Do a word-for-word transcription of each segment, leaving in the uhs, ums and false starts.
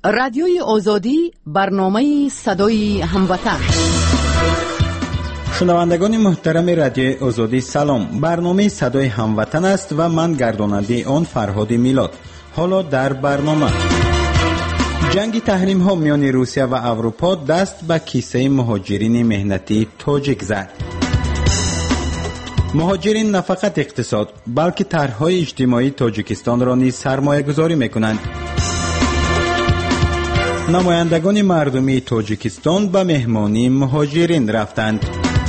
رادیوی آزادی، برنامه صدای هموطن. شنوندگان محترم رادیوی آزادی سلام. برنامه صدای هموطن است و من گرداننده آن فرهاد میلاد. حالا در برنامه جنگ تحریم ها میان روسیه و اروپا دست به کیسه مهاجرین مهنتی تاجیک زد. مهاجرین نه فقط اقتصاد بلکه طرح‌های اجتماعی تاجیکستان را نیز سرمایه گذاری میکنند. نمایندگان مردمی تاجیکستان به مهمانی مهاجرین رفتند.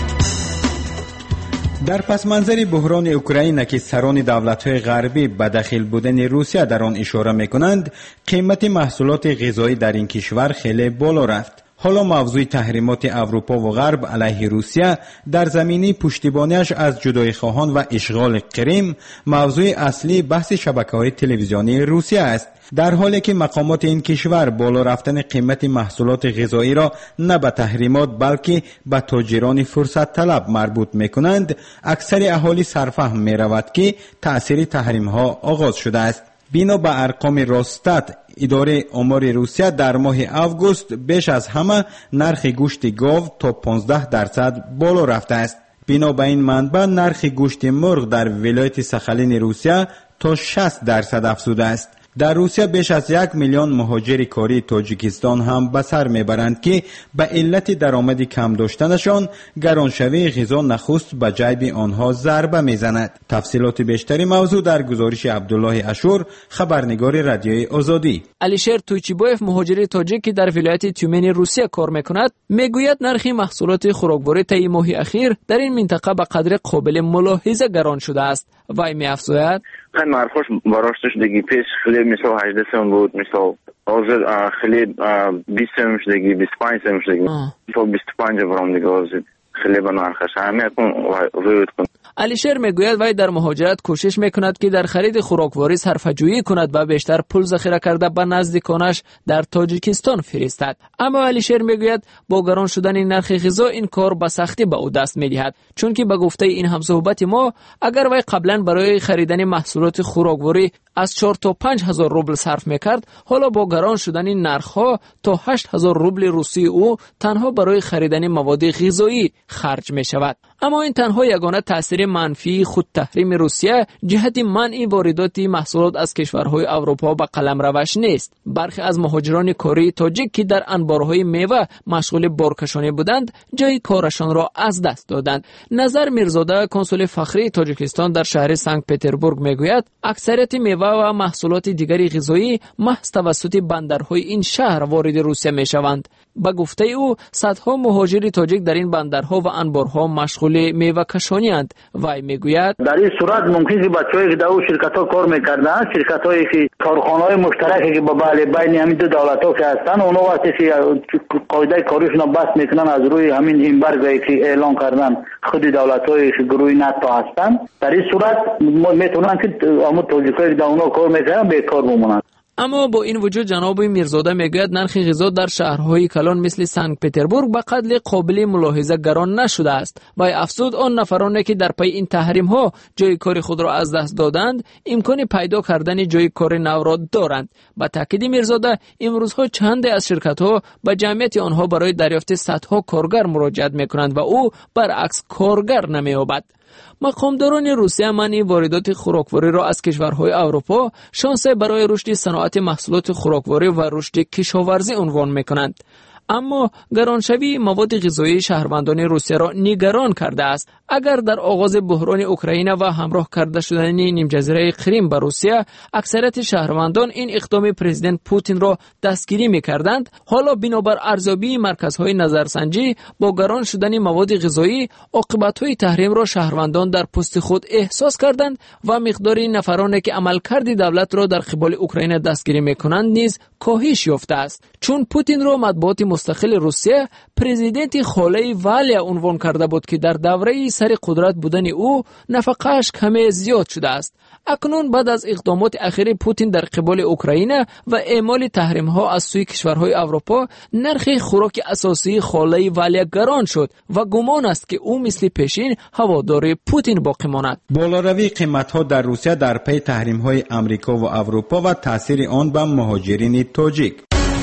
در پس منظر بحران اوکراین که سران دولت‌های غربی به دخیل بودن روسیه در آن اشاره می‌کنند، قیمت محصولات غذایی در این کشور خیلی بالا رفت. حالا موضوع تحریمات اروپا و غرب علیه روسیه در زمینه پشتیبانیش از جدایی‌خواهان و اشغال کریم موضوع اصلی بحث شبکه‌های تلویزیونی روسیه است. در حالی که مقامات این کشور بالا رفتن قیمت محصولات غذایی را نه به تحریمات بلکه به تاجران فرصت طلب مربوط می‌کنند، اکثر اهالی سرفهم می‌رود که تأثیر تحریم‌ها آغاز شده است. بنا به ارقام راستات اداره آمار روسیه در ماه آگوست بیش از همه نرخ گوشت گاو تا پانزده درصد بالا رفته است. بنا به این منبع نرخ گوشت مرغ در ولایت ساخالین روسیه تا شصت درصد افزوده است. در روسیه بیش از یک میلیون مهاجر کاری تاجیکستان هم به سر میبرند که به علت درآمد کم داشتنشان گرانشوی غذا نخست به جیب آنها ضربه میزند. تفصیلات بیشتری موضوع در گزارش عبدالله اشور، خبرنگار رادیوی آزادی. علیشیر تویچیبویف مهاجر تاجیک که در ولایت تیومن روسیه کار میکند میگوید نرخ محصولات خوراکواری طی ماه اخیر در این منطقه به قدر قابل ملاحظه گران شده است. وای می‌افزاید خیلی نرخش براستش دیگه پیش خیلی مثل هجده سوم بود، مثل آزاد خیلی بیست سوم شدگی، بیست و پنج سوم شدگی، تا بیست و پنج برام دیگه آزاد خیلی با نرخش همه کن رویت کن. علیشیر میگوید وای در مهاجرت کوشش میکند که در خرید خوراکواری صرفه‌جویی کند و بیشتر پول ذخیره کرده به نزدیکانش در تاجیکستان فرستد. اما علیشیر میگوید با گران شدن نرخ غذا این کار به سختی به او دست میدهد، چون که به گفته این همصحبت ما اگر وای قبلا برای خریدن محصولات خوراکواری از چهار تا پنج هزار روبل صرف میکرد، حالا با گران شدن نرخ‌ها تا هشت هزار روبل روسی او تنها برای خریدن مواد غذایی خرج میشود. اما این تنها یگانه تاثیر منفی خود تحریم روسیه جهت منع واردات محصولات از کشورهای اروپا به قلمروش نیست. برخی از مهاجران کاری تاجیک که در انبارهای میوه مشغول بارکشانی بودند جای کارشان را از دست دادند. نظر میرزاده کنسول فخری تاجیکستان در شهر سنت پترزبورگ میگوید اکثریت میوه و محصولات دیگری غذایی محض توسط بندرهای این شهر وارد روسیه میشوند. با گفته او صدها مهاجر تاجیک در این بندرها و انبارها مشغول میوه کشانی اند. وای میگوید در این صورت ممکن است بچه‌ای که در اون شرکت‌ها کار می‌کردند، شرکت‌هایی که کارخانه‌های مشترکی که با بله بین همین دو دولت‌ها که هستند، اونها وقتی که قاعده کاریشون رو بس میکنن از روی همین ایمبارگویی که اعلان کردن خود دولت‌های که گروه ناتو هستند، در این صورت میتونن که اما تاجیکایی که در اونها کار می‌کنن بیکار بمونن. اما با این وجود جناب میرزاده میگوید نرخ غذا در شهرهای کلان مثل سنت پترزبورگ به قدر قابل ملاحظه گران نشده است و افزود آن نفرانی که در پی این تحریم ها جای کار خود را از دست دادند امکان پیدا کردن جای کار نو را دارند. با تاکید میرزاده امروزها چند از شرکت ها به جمعیت آنها برای دریافت صدها کارگر مراجعت میکنند و او برعکس کارگر نمییابد. مقامداران روسیه منع واردات خوراکواری را از کشورهای اروپا شانس برای رشد صنعت محصولات خوراکواری و رشد کشاورزی عنوان میکنند. اما گرانشوی مواد غذایی شهروندان روسیه را نگران کرده است. اگر در آغاز بحران اوکراین و همراه کرده شدن نیم جزیره کریم به روسیه اکثریت شهروندان این اقدام پرزیدنت پوتین را دستگیری می‌کردند، حالا بنابر ارزیابی مرکزهای نظرسنجی با گران شدن مواد غذایی عاقبت‌های تحریم را شهروندان در پوست خود احساس کردند و مقدار نفرانی که عملکرد دولت را در قبال اوکراین دستگیری می‌کنند نیز کاهش یافته است، چون پوتین را مطبوعات مستقل روسیه پرزیدنت خاله والیا عنوان کرده بود که در دوره سر قدرت بودن او نفقه‌اش کمی زیاد شده است. اکنون بعد از اقدامات اخیر پوتین در قبال اوکراین و اعمال تحریم‌ها از سوی کشورهای اروپا نرخ خوراک اساسی خاله والیا گران شد و گمان است که او مثل پیشین هوادار پوتین باقی ماند. بالاروی قیمت‌ها در روسیه در پی تحریم‌های آمریکا و اروپا و تاثیر آن بر مهاجرین تاجیک.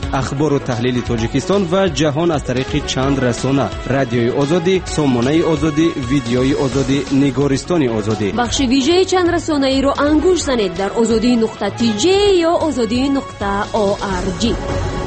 اخبار و تحلیل تاجیکستان و جهان از طریق چند رسانه: رادیوی آزادی، سامانه آزادی، ویدیوی آزادی، نگارستان آزادی. بخش ویژه چند رسانه ای رو انگوش زنید در آزادی نقطه تی جی یا آزادی نقطه او آر جی.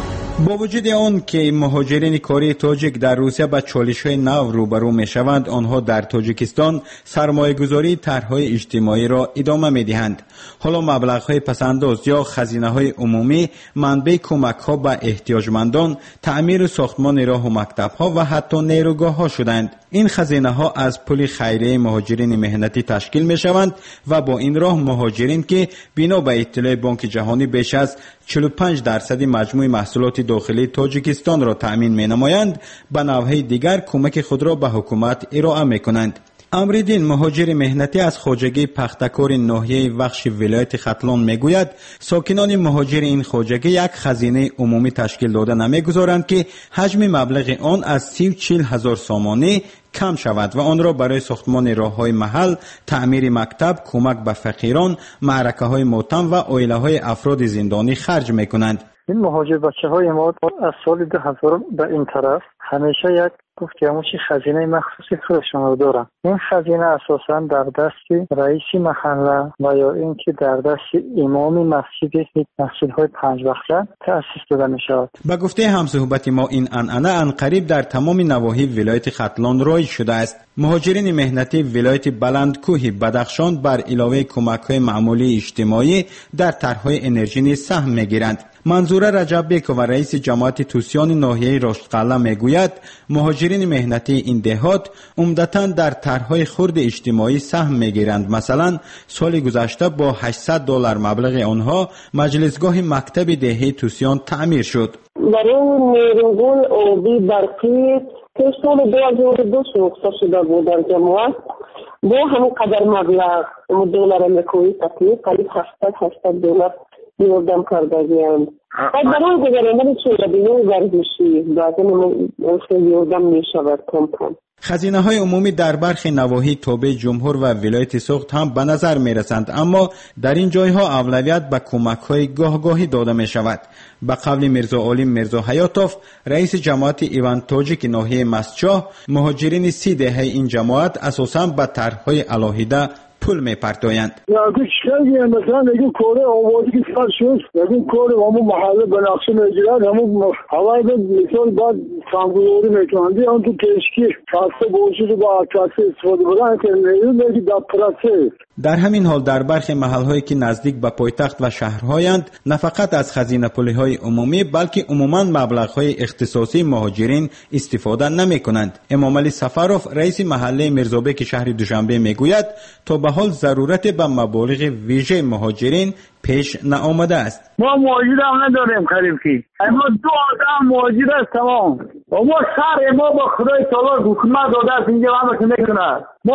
با وجود آن که مهاجرین کاری تاجیک در روسیه با چالش‌های نو روبرو می‌شوند، آنها در تاجیکستان سرمایه‌گذاری طرح‌های اجتماعی را ادامه می‌دهند. حالا مبلغ‌های پس‌انداز یا خزینه‌های عمومی منبع کمک‌ها به احتیاجمندان، تعمیر ساختمان راه و مکتب‌ها و حتی نیروگاه‌ها شدند. این خزینه‌ها از پول خیریه مهاجرین مهنتی تشکیل می‌شوند و با این راه مهاجرین که بنا به اطلاع بانک جهانی بیش از چهل و پنج درصد مجموع محصولات داخلی تاجیکستان را تأمین می‌نمایند، به نوع‌های دیگر کمک خود را به حکومت ارائه می‌کنند. امردین، مهاجر مهنتی از خواجگی پختکار ناحیه وخش ولایت ختلان میگوید ساکنان مهاجر این خواجگی یک خزینه عمومی تشکیل داده نمیگذارند که حجم مبلغ آن از سی و چهل هزار سامانه کم شود و آن را برای ساختمان راه‌های محل، تعمیر مکتب، کمک به فقیران، معرکه‌های ماتم و عائله‌های افراد زندانی خرج می‌کنند. این مهاجر بچه‌های ما از سال دو هزار به این طرف همیشه یک گفت که همون خزینه مخصوصی خودشون رو دارن. این خزینه اساساً در دست رئیس محله و یا اینکه در دست امام مسجد مسجدهای پنج وقته تأسیس داده می شود. به گفته همصحبت ما این عنعنه عنقریب در تمام نواحی ولایت ختلان رایج شده است. مهاجرین مهنتی ولایت بلندکوه بدخشان بر علاوه کمک‌های معمولی اجتماعی در طرح‌های انرژی نیز سهم می‌گیرند. منظور رجب بیک و رئیس جماعت توسیان ناحیه رشدقله میگوید مهاجرین مهنتی این دهات عمدتاً در طرح‌های خرد اجتماعی سهم میگیرند. مثلا سال گذشته با هشتصد دلار مبلغ آنها مجلسگاه مکتب دهه توسیان تعمیر شد. برای نیروگل آبی برقی که سال دو هزار و دو ساخته شده بود در جماعت با همین قدر مبلغ دلار امریکایی تقریبا قریب هشتصد هشتصد دلار یوردم کرده بیان. باید برای گذراندن چهلبینه ورزشی لازم یوردم می شود کم کم. خزینه های عمومی در برخی نواحی تابع جمهور و ولایت سوخت هم به نظر می رسند، اما در این جایها اولویت به کمک های گاهگاهی داده می شود. به قول میرزا علیم میرزا حیاتوف، رئیس جماعت ایوان تاجیک ناحیه مسجد، مهاجرین سی دهه این جماعت اساساً به طرح‌های علاهیده پول میپردازند. اگه چیزی مثلا اگه کار آوازی که سر شد، اگه کار همون محله بنقشه میگیرن، همون هوای به مثال بعد سانگوری میکنند، اون تو کشکی کاسه بوشی با کاسه استفاده بکنن که نمیدونی در پرسه. در همین حال در برخی محلهایی که نزدیک به پایتخت و شهرهایند، نه فقط از خزینه پولی‌های عمومی بلکه عموماً مبلغ‌های اختصاصی مهاجرین استفاده نمی‌کنند. امام علی سفروف، رئیس محله میرزابک شهر دوشنبه میگوید تا به حال ضرورت به مبالغ ویژه مهاجرین پیش نآمده است. ما مهاجر هم نداریم قریب کی. اما دو آدم مهاجر است تمام. ما شهر ما با خدای تعالی حکومت داده است اینجا همه که میکنه. ما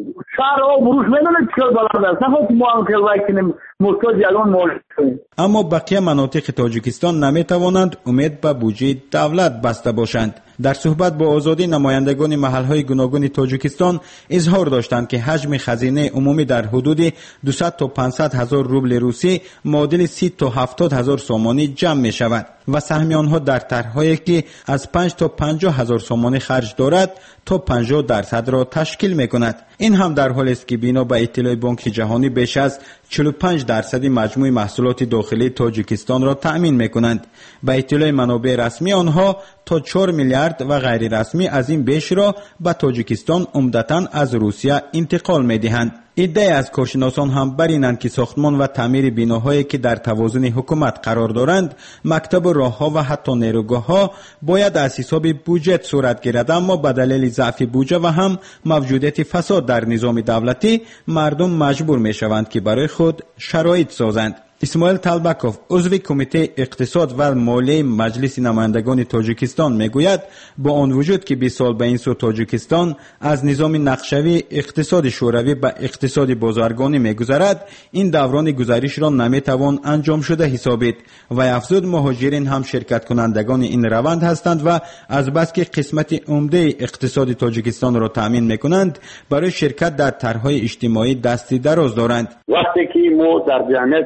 شهر ها بروش میدونیم چیکار بلند است. نه خود ما هم که وقتی محتاج الان مهاجر کنیم. اما بقیه مناطق تاجیکستان نمیتوانند امید به بودجه دولت بسته باشند. در صحبت با آزادی، نمایندگان محلهای گوناگون تاجیکستان اظهار داشتند که حجم خزینه عمومی در حدود دویست تا پانصد هزار روبل روسی معادل سی تا هفتاد هزار سامانی جمع می شود و سهم آنها در طرح‌هایی که از پنج تا پنجاه هزار سامانی خرج دارد تا پنجاه درصد را تشکیل می کند. این هم در حالی است که بنا به اطلاع بانک جهانی بیش از چهل و پنج درصد مجموع محصولات داخلی تاجیکستان را تأمین می کنند. به اطلاع منابع رسمی آنها تا چهار میلیارد و غیر رسمی از این بیش را به تاجیکستان عمدتاً از روسیه انتقال می دهند. ایده از کارشناسان هم بر اینند که ساختمان و تعمیر بناهایی که در توازن حکومت قرار دارند، مکتب و راهها و حتی نیروگاه‌ها باید از حساب بودجه صورت گیرد، اما به دلیل ضعف بودجه و هم موجودیت فساد در نظام دولتی مردم مجبور می شوند که برای خود شرایط سازند. اسماعیل طلبکوف، عضو کمیته اقتصاد و مالیه مجلس نمایندگان تاجیکستان میگوید با آن وجود که بیست سال به این سو تاجیکستان از نظام نقشوی اقتصاد شوروی به اقتصاد بازرگانی میگذرد، این دوران گذریش را نمیتوان انجام شده حسابید و افزود مهاجرین هم شرکت کنندگان این روند هستند و از بس که قسمت عمده اقتصاد تاجیکستان را تامین میکنند برای شرکت در طرحهای اجتماعی دستی دراز دارند. وقتی که ما در جمعیت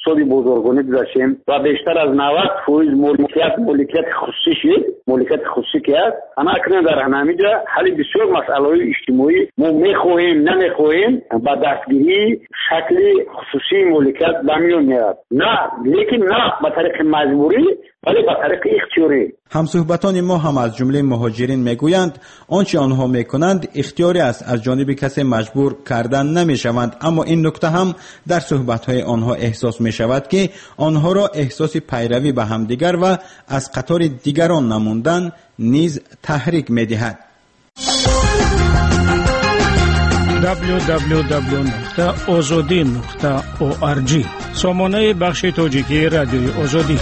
اقتصادی بازرگانی گذاشتیم و بیشتر از نود فیصد مالکیت مالکیت خصوصی شد. مالکیت خصوصی که است انا اکنون در همینجا حل بسیار مسائل اجتماعی ما میخواهیم نمیخواهیم با دستگیری شکل خصوصی مالکیت به میان میاد. نه لیکن نه به طریق مجبوری ولی به طریق اختیاری. همصحبتان ما هم از جمله مهاجرین میگویند آنچه آنها میکنند اختیاری است، از جانب کسی مجبور کردن نمیشوند. اما این نکته هم در صحبتهای آنها احساس میشود که آنها را احساس پیروی به همدیگر و از قطار دیگران نموندن نیز تحریک میدهد. دبلیو دبلیو دبلیو نقطه آزادی نقطه او آر جی سامانه بخش تاجیکی رادیوی آزادی.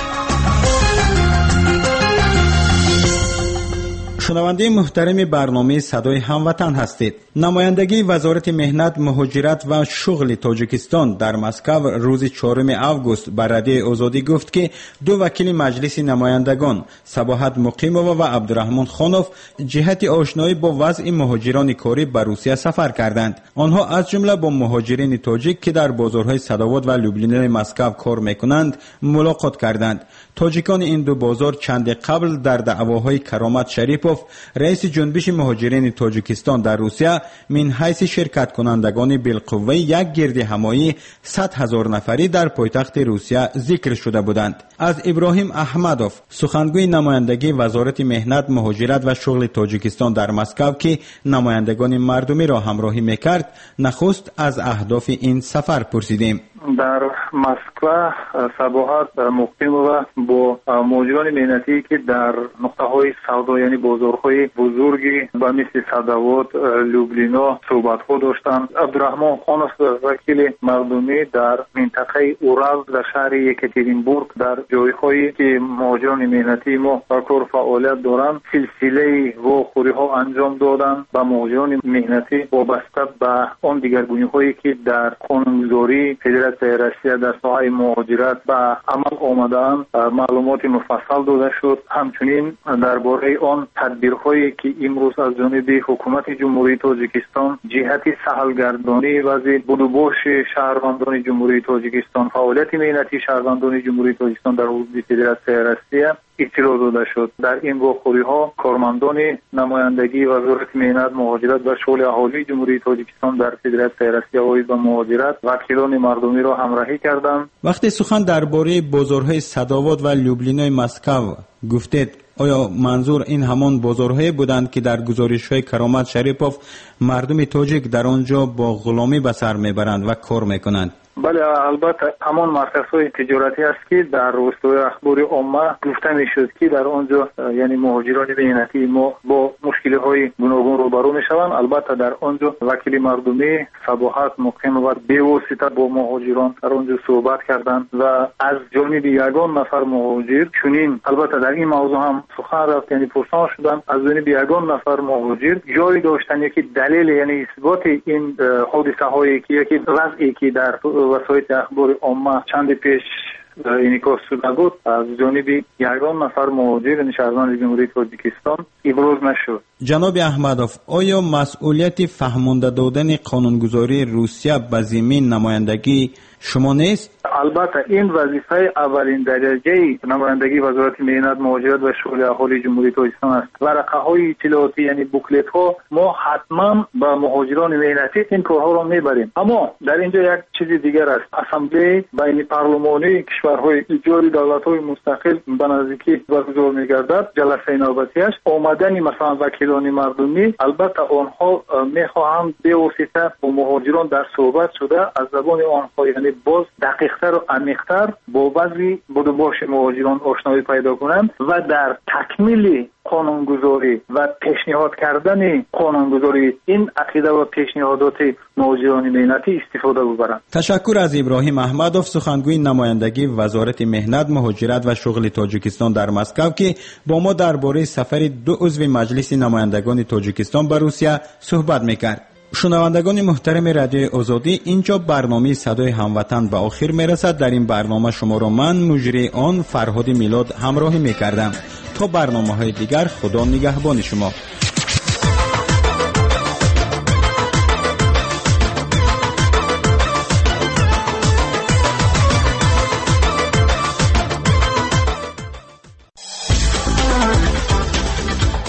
شنونده محترم برنامه صدای هموطن هستید. نمایندگی وزارت مهنت، مهاجرت و شغل تاجیکستان در مسکو روز چهارم آگوست بر رادیوی آزادی گفت که دو وکیل مجلس نمایندگان صباحت مقیمووا و عبدالرحمن خانوف جهت آشنایی با وضع مهاجران کاری به روسیه سفر کردند. آنها از جمله با مهاجرین تاجیک که در بازارهای صداوات و لوبلینای مسکو کار میکنند ملاقات کردند. تاجیکان این دو بازار چند قبل در دعواهای کرامت شریپوف رئیس جنبش مهاجرین تاجیکستان در روسیه من حیث شرکت کنندگان بالقوه یک گرد همایی صد هزار نفری در پایتخت روسیه ذکر شده بودند. از ابراهیم احمدوف سخنگوی نمایندگی وزارت مهنت، مهاجرت و شغل تاجیکستان در مسکو که نمایندگان مردمی را همراهی میکرد نخست از اهداف این سفر پرسیدیم. در مسکو صباحت مقیم و با مهاجران مهنتی که در نقطه های سودا یعنی بازارهای بزرگی و مثل صداوات، لوبلینا صحبت ها داشتند. عبدالرحمن خانوف وکیل مردمی در منطقه اورال در شهر یکاترینبورگ در جایهایی که مهاجران مهنتی ما کار فعالیت دارند سلسله واخوری ها انجام دادند و مهاجران مهنتی وابسته به آن دیگرگونی هایی که در قانونگذاری فدراسیون روسیه در ساحه مهاجرت به عمل آمدند معلومات مفصل داده شد. همچنین درباره آن تدبیرهایی که امروز از جانب حکومت جمهوری تاجیکستان جهت سهلگردانی وضع بودوباش شهروندان جمهوری تاجیکستان، فعالیت مهنتی شهروندان جمهوری تاجیکستان در حدود فدراسیون روسیه اطلاع داده شد. در این واخوری ها کارمندان نمایندگی وزارت مهنت، مهاجرت و شغل اهالی جمهوری تاجیکستان در فدراسیون روسیه و به مهاجرت وکیلان مردمی را همراهی کردند. وقتی سخن درباره بازارهای صداوات و لوبلینای مسکو گفتید، آیا منظور این همان بازارهای بودند که در گزارش‌های کرامت شریپوف مردم تاجیک در آنجا با غلامی به سر میبرند و کار میکنند؟ بله، البته همان مرکزهای تجارتی است که در روستای اخبار عامه گفته میشد که در آنجا یعنی مهاجران مهنتی ما با مشکل‌های گوناگون روبرو میشوند. البته در آنجا وکیل مردمی صباحت مقیم و بواسطه با مهاجران در آنجا صحبت کردند و از جانب یگان نفر مهاجر چنین البته در این موضوع هم سخن رفت، یعنی پرسان شدند از جانب یگان نفر مهاجر جای داشتن یکی دلیل یعنی اثبات این حادثه هایی که یکی وضعی که در وسایل اخبار عامه چند پیش انعکاس شده بود از جانب یگان نفر مهاجر شهروند جمهوری تاجیکستان ابراز نشد. جناب احمدوف، آیا مسئولیت فهمانده دادن قانونگذاری روسیه به زمین نمایندگی شما نیست؟ البته این وظیفه اولین درجه نمایندگی وزارت مهنت، مهاجرت و شغل اهالی جمهوری تاجیکستان است. ورقه های اطلاعاتی یعنی بوکلت ها ما حتما با مهاجران مهنتی این کارها را میبریم. اما در اینجا یک چیز دیگر است. اسمبلی بین پارلمانی کشورهای ایجاری دولت‌های مستقل به نزدیکی برگزار می‌گردد. جلسه نوبتیش آمدن مثلا وکیلان مردمی البته آنها می‌خواهند به واسطه با مهاجران در صحبت شده از زبان آنها یعنی باز دقیق‌تر و عمیق‌تر با وضع بودوباش مهاجران آشنایی پیدا کنند و در تکمیل قانونگذاری و پیشنهاد کردن قانونگذاری این عقیده و پیشنهادات مهاجران مهنتی استفاده ببرند. تشکر از ابراهیم احمدوف، سخنگوی نمایندگی وزارت مهنت، مهاجرت و شغل تاجیکستان در مسکو که با ما درباره سفر دو عضو مجلس نمایندگان تاجیکستان به روسیه صحبت می‌کرد. شنوندگان محترم رادیوی آزادی، اینجا برنامه صدای هموطن به آخر میرسد. در این برنامه شما را من مجری آن فرهاد میلاد همراهی میکردم. تا برنامه های دیگر، خدا نگهبان شما.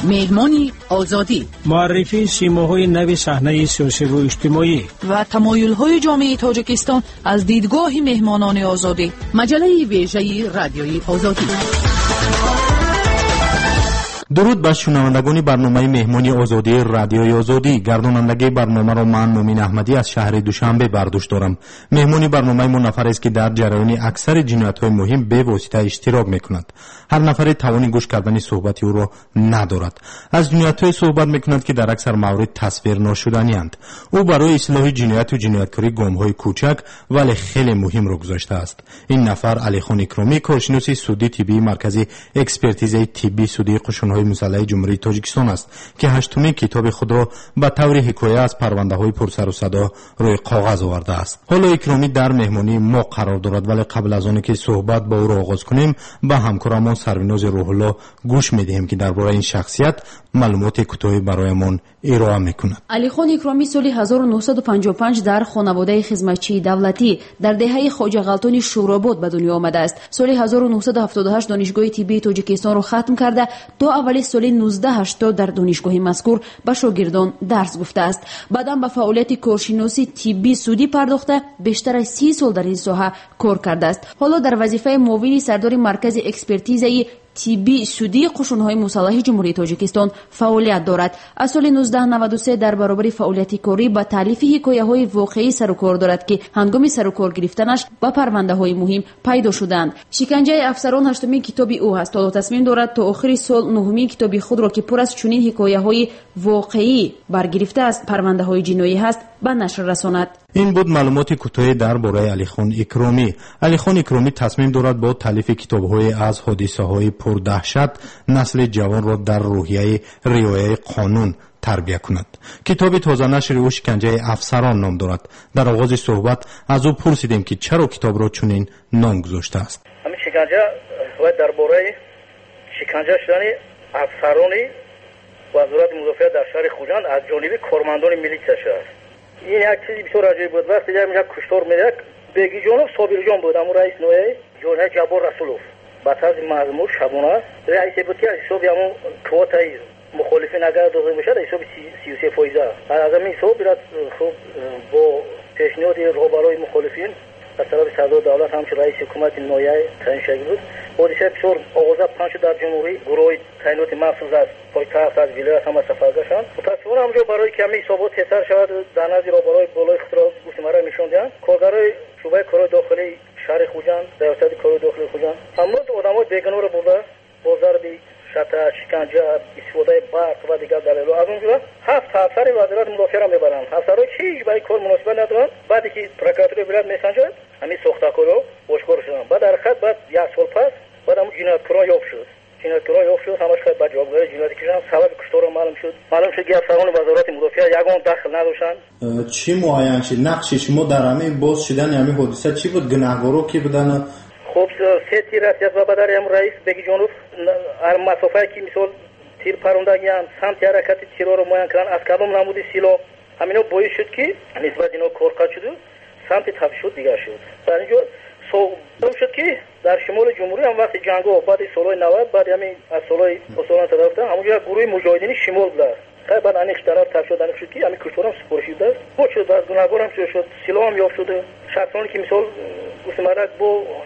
مهمانی آزادی، معرفی سیماهای نو صحنه سیاسی و اجتماعی و تمایل‌های جامعه تاجیکستان از دیدگاه مهمانان آزادی. مجله ویژه رادیوی آزادی. درود به شنوندگان برنامه مهمانی آزادی رادیوی آزادی. گردانندگی برنامه را من مومین احمدی از شهر دوشنبه برداشت دارم. مهمانی برنامه ما نفر است که در جریان اکثر جنایت‌های مهم به واسطه اشتراک می‌کند. هر نفر توانی گوش کردن صحبت او را ندارد. از جنایت‌های صحبت می‌کند که در اکثر موارد تصویر ناشدنی‌اند. او برای اصلاح جنایت و جنایتکاری گام‌های کوچک ولی خیلی مهم را گذاشته است. این نفر علیخان اکرامی، کارشناس سودی طبی مرکز اکسپرتیز طبی سودی قشون‌های مسلح جمهوری تاجیکستان است که هشتمین کتاب خود را به طور حکایه از پرونده‌های پرسر و صدا روی کاغذ آورده است. حالا اکرامی در مهمانی ما قرار دارد، ولی قبل از آن که صحبت با او را آغاز کنیم به همکارمان سروناز روح الله گوش می‌دهیم که درباره این شخصیت معلومات کوتاهی برایمان ارائه می‌کند. علیخان اکرامی سال هزار و نهصد و پنجاه و پنج در خانواده خدمتچی دولتی در دهه خواجه غلطان شوراباد به دنیا آمده است. سال هزار و نهصد و هفتاد و هشت دانشگاه طبی تاجیکستان را ختم کرده تا اوایل سال نوزده هشتاد در دانشگاه مذکور به شاگردان درس گفته است. بعداً به فعالیت کارشناسی طبی سودی پرداخته بیشتر از سی سال در این ساحه کار کرده است. حالا در وظیفه معاون سردار مرکز اکسپرتیز طبی سودی قشون‌های مسلح جمهوری تاجیکستان فعالیت دارد. از سال نوزده نود و سه در برابر فعالیت کاری با تالیف حکایه‌های واقعی سر و کار دارد که هنگام سر و کار گرفتنش با پرونده‌های مهم پیدا شدند. شکنجه افسران هشتمین کتاب او است. تا تصمیم دارد تا آخر سال نهمین کتاب خود را که پر از چنین حکایه‌های واقعی برگرفته است پرونده‌های جنایی هست به نشر رساند. این بود معلومات کوتاه درباره علیخان اکرامی. علیخان اکرامی تصمیم دارد با تالیف کتاب‌های از حادثه‌های پردهشت نسل جوان را در روحیه رعایت قانون تربیت کند. کتاب تازه نشر او شکنجه افسران نام دارد. در آغاز صحبت از او پرسیدیم که چرا کتاب را چنین نام گذاشته است. همین شکنجه و درباره شکنجه شدن افسران وزارت مدافعت در شهر خوجند از جانب کارمندان میلیشیا است. این یک چیزی بسیار عجیب بود. وقتی یک کشتار می‌رفت بیگی جانب صابر جان بود، اما رئیس نوعی جنرال جبار رسولوف با طرز مضمون شبانه رئیس بود که از حساب همون کوتای مخالفین اگر داده میشد حساب سی و سه فایزه از همین حساب برد خوب با پیشنهاد راهبرای مخالفین از طرف صدر دولت همچون رئیس حکومت نوعی تعیین شده بود. حادثه بسیار آغازه پنج در جمهوری گروه تعینات مخصوص است پایتخت از ولایت هم سفر گشتند. متاسفانه همونجا برای کمی حسابات تیتر شود در نزد راهبرای بالای اختراع گوشمره میشوندند. کارگرای شعبه کارهای داخلی شهر خوجند ریاست کارهای داخلی خوجند همون آدمای بیگناه را برده با ضرب شتر شکنجه استفاده برق و دیگر دلایل از اونجا هفت افسر وزارت مدافعت را میبرند. افسرها هیچ برای کار مناسبت ندارند. بعدی که پروکراتور ولایت میسنجد همین ساختکارا باشکار شدن. بعد در خط بعد یک سال پس بعد هم جنایتکارا یافت شد. جنایتکارا یافت شد همش خط بعد جوابگوی جنایتی کشیدن. سبب کشتار معلوم شد. معلوم شد که افسران وزارت مدافعت یگان دخل نداشتند. چی معین شد؟ نقش شما در همین باز شدن همین حادثه چی بود؟ گناهکارا کی بودن؟ خب سه تیر رسیت و بدر هم رئیس بگی جانوف هر مسافه که مثال تیر پروندگیان سمت حرکت تیرها رو معین کردن از کدام نمود سیلا همینا باعث شد که نسبت اینا کارقد شد سمت تفشد دیگر شد. در اینجا معلوم شد که در شمال جمهوری هم وقت جنگ ها بعد سالهای نود بعد همین از سالهای مسلمان تدارفتن همونجا گروه مجاهدین شمال بوده. خیلی بعد انیخ طرف تفشد انیخ شد که همین کشتار هم سپارش شده است. بود شد از گناهگار هم شد سلاح هم یافت شده. شخصانی که مثال گوسمرک با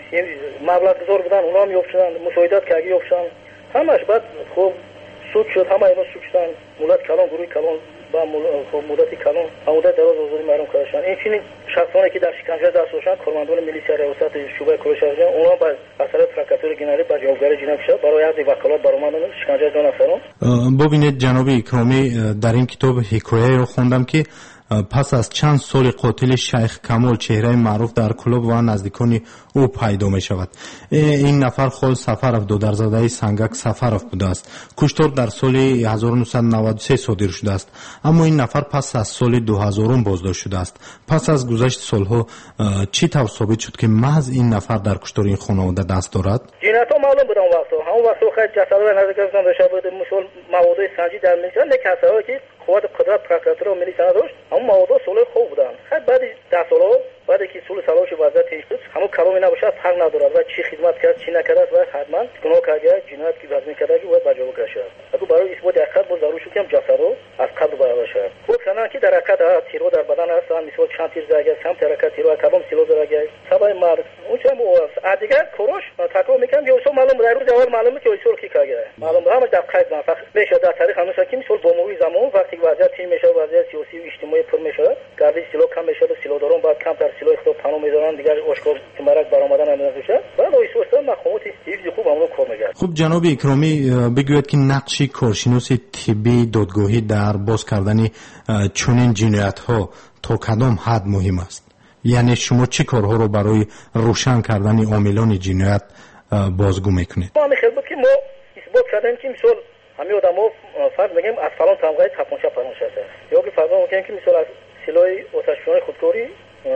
مبلغ گذار بودن اونا هم یافت شدن. مساعدت کردی یافت شدن. همش بعد خب سود شد همه اینا سود شدن. مولد کلان گروه کلان با مدت کلان مدت دراز آزادی محروم کردن. این چنین شخصانی که در شکنجه دست داشتن کارمندان میلیشیا ریاست شعبه کارش شهریان اونا با اثر پروکراتور جنایی با جوابگوی جنایی شد برای از وکالت برآمدن شکنجه دو نفران. ببینید جناب اکرامی در این کتاب حکایه رو خوندم که پس از چند سال قاتل شیخ کمال چهره معروف در کلوب و نزدیکان او پیدا می شود. این نفر خود سفرف دو درزده سنگک سفرف بوده است. کشتار در سال هزار و نهصد و نود و سه صادر شده است، اما این نفر پس از سال دو هزار بازداشت شده است. پس از گذشت سالها چی طور ثابت شد که محض این نفر در کشتار این خانواده دست دارد؟ جنایت ها معلوم بود اون وقتا همون وقتا خیلی جسدهای نزدیک از داشته بود مثل مواد سنجی در میلیشیا نه کسایی که قوت قدرت پروکراتور و میلیشیا داشت اما مواد سال خوب بودن. خیلی بعد ده سالا بعد که سول سالوش وضعیت است همون کلامی نباشه فرق نداره و چی خدمت کرد چی نکرد و حتما گناه کرده جنایت که وزن کرده که باید بجا بکشه. اگه برای اثبات حقیقت باز ضروری شد که هم جسدو از قبل برابر شود. خب چنان که در حقیقت تیرو در بدن هستن مثلا چند تیر زده سمت حرکت تیرو کلام سیلو زده سبای مرد اون چه مو دیگر کروش تکرار میکنم یا معلوم در روز اول معلومه که ایشون کی کاگه معلوم همه در قید فقط میشه در تاریخ هنوز که مثلا با موی زمان وقتی وضعیت تیم میشه وضعیت سیاسی و اجتماعی پر میشه گردش سیلو کم میشه و سیلو دارون بعد کم در سیلو اختلاف پناه میذارن دیگر اشکال تمرک برآمدن نمیشه بعد ایشون مخموت استیو خوب همون کار میگه. خب جناب اکرامی بگوید که نقش کارشناس طبی دادگاهی در باز کردن چنین جنایت ها تا کدام حد مهم است؟ یعنی شما چه کارها رو برای روشن کردن عاملان جنایت بازگو میکنید؟ ما میخواد بود که ما اثبات کردن که مثلا همه آدما فرض میگیم از فلان تمغه تپانچه پرانش هست یا که فرض میگیم که مثلا از سلاح آتشفشانی خودکاری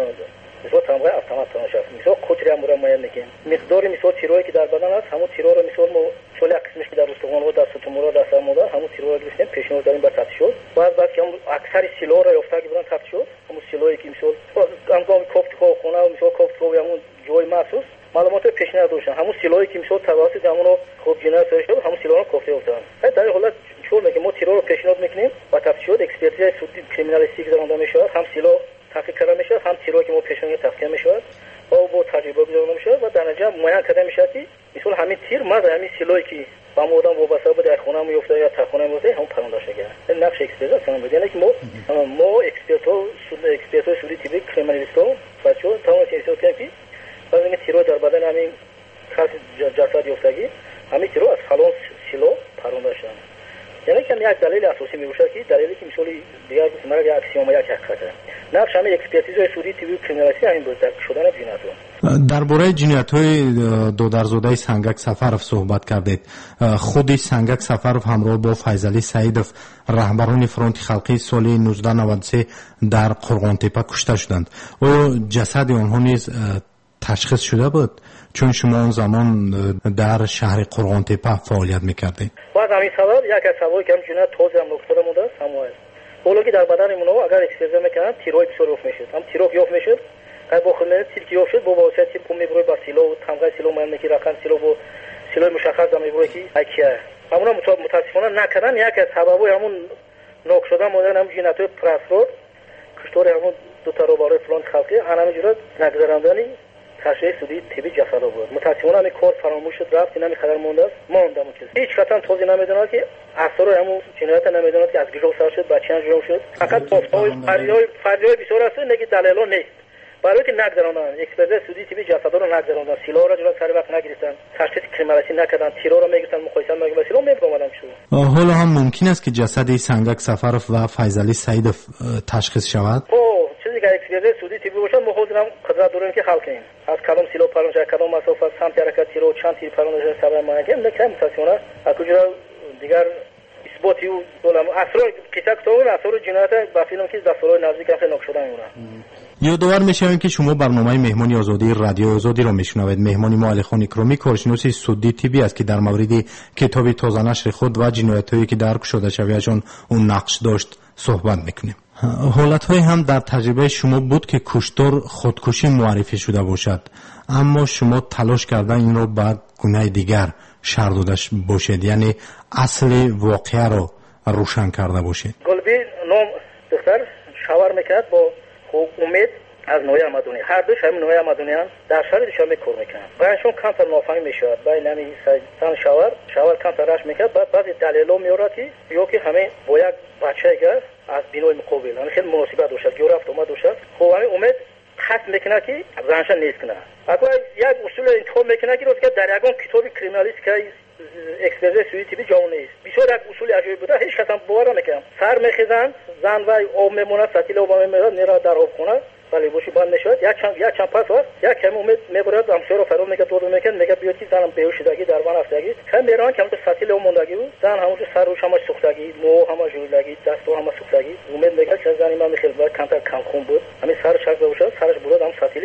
مثلا تمغه اتومات پرانش هست مثلا کوچری امور ما میگیم مقدار مثلا تیرویی که در بدن هست همون تیرو رو مثلا ما شل قسمش که در استخوان و در ستومور و در سرمودا همون تیرو رو گرفتیم پیشنهاد دادیم با تفت شد بعد بعد که اکثر سلاح رو یافته که بودن تفت شد همون سلاحی که مثلا انجام کوفت خو خونه و مثلا کوفت خو همون جای مخصوص معلومات پیشنهاد داشتن همون سلاحی که مثلا توسط همون خوب جنایت شد همون سلاح رو کوفته افتادن در این حالت چون میگه ما تیرو رو پیشنهاد میکنیم با تفت شد اکسپرتیز سودی کریمینالیستیک دارنده میشه هم سلاح تحقیق کرده میشه هم تیرو که ما پیشنهاد تفکیک میشه و با تجربه گذارده میشه و در نتیجه معین کرده میشه که مثلا همین تیر ما همین سلاحی که با مودم وابسته بود در خونه میفته یا تا خونه میفته هم پرونده شده این نقش اکسپرت است یعنی که ما ما اکسپرت ها اکسپرت سودی تیپ کریمینالیست ها بچو تمام چیزا که بعد اینکه تیرو در بدن همین خاص جسد یافتگی همین تیرو از فلان سلاح پرونده شدن یعنی که یک دلیل اساسی میشه که دلیلی که مثلا دیگر مرگ اکسیوم یک حقیقته نقش همین اکسپرتیز سودی تیپ کریمینالیستی همین بود در شدن جنایت درباره جنایت‌های دو درزاده سنگک سفرف صحبت کردید. خود سنگک سفرف همراه با فیضعلی سعیدов رهبران فرانت خلقی سال نوزده نود و سه در قرغانتپه کشته شدند. و جسد آنها نیز تشخیص شده بود چون شما اون زمان در شهر قرغانتپه فعالیت می‌کردید. باز همین سبب یک از سببی که جنایت توضیح هم نکته مونده است همون است. اولگی در بدن اونها اگر اکسپرت می‌کنن تیروید بسیار افت میشه. هم تیروید افت میشه ای با خلنه تیرکی افشد با واسطه تیپ کومی بروی با سیلو تمغه سیلو من نکی رقم سیلو با سیلو مشخص دمی بروی کی اکیه همونا متاسفانه نکردن یک از سببای همون نوک شدن مدن هم جنایت‌های پرسرود کشتار همون دو تا روباره فلان خلقی همه جورا نگذراندنی تشریح سودی تیبی جسد بود متاسفانه همین کار فراموش شد رفت این همین خبر مونده است ماندم چیز هیچ قطعا توضیح نمیدونه که اثر همون جنایت نمیدونه که از گیرو سر شد بچه‌ها جرم شد فقط گفتای فریای فریای بسیار است نگی دلیلا نیست برای که نگذراندن اکسپرت سودی تیبی جسد رو نگذراندن سلاح را جلو سر وقت نگرفتن تشخیص کریمینالیستی نکردن تیرو رو میگفتن مقایسه میگفتن سلاح میگفتن شو حالا هم ممکن است که جسد سنگک سفرف و فیضعلی سعیدов تشخیص شود او چیزی که اکسپرت سودی تیبی باشه ما خودمون قدرت داریم که حل کنیم از کلام سلاح پرونش کلام مسافت سمت حرکت تیرو چند تیر پرونش سبب ما که نکردیم متاسفانه اکوجرا دیگر اثباتی و دولم اسرار کتاب تو اسرار جنایت با فیلم که دستور نزدیک خیلی نوک شدن میمونه. یادآور میشویم که شما برنامه مهمانی آزادی رادیو آزادی را میشنوید. مهمانی ما علی خان اکرامی کارشناس سودی طبی است که در مورد کتاب تازه نشر خود و جنایت‌هایی که درک شده شویشان اون نقش داشت صحبت میکنیم. حالت‌هایی هم در تجربه شما بود که کشتار خودکشی معرفی شده باشد اما شما تلاش کرده این را بعد گناه دیگر شرح داده باشید یعنی اصل واقعه را روشن کرده باشید. گلبی نام دختر شاور میکرد با امید از نوی آمدونی هر دوش همین نوی آمدونی هم در شهر دوشنبه کار میکنن برایشون کمتر نافهمی میشود برای نمی سن شاور شاور کمتر رش میکرد بعد بعضی دلیلو میوراتی یا که همه با یک بچه اگر از بینوی مقابل یعنی خیلی مناسبت داشت گیو رفت اومد داشت خب همین امید خاص میکنه که زنشان نیست کنه اگر یک اصول انتخاب میکنه که روزی که در یگان کتاب کریمینالیست که اکسپرت سودی تیبی جا نیست بسیار یک اصول عجیبی بوده هیچ کس هم باور نمیکنه سر میخیزن زن و آب میمونه سطیل آب میمونه نیرا در آب خونه ولی بوشی بند میشود یک چند یک چند پس وقت یک کم امید میبرد همسایه رو فرار میگه دور میکنه میگه بیاد که زنم بیهوش شدگی در وان افتادگی کم میران کم تو سطیل آب موندگی بود زن همونجا سر روش همش سوختگی مو همش جویدگی دست و همش سوختگی امید میگه که زنی من خیلی بعد کمتر کم خون بود همین سر چرخ بوشه سرش بود هم سطیلی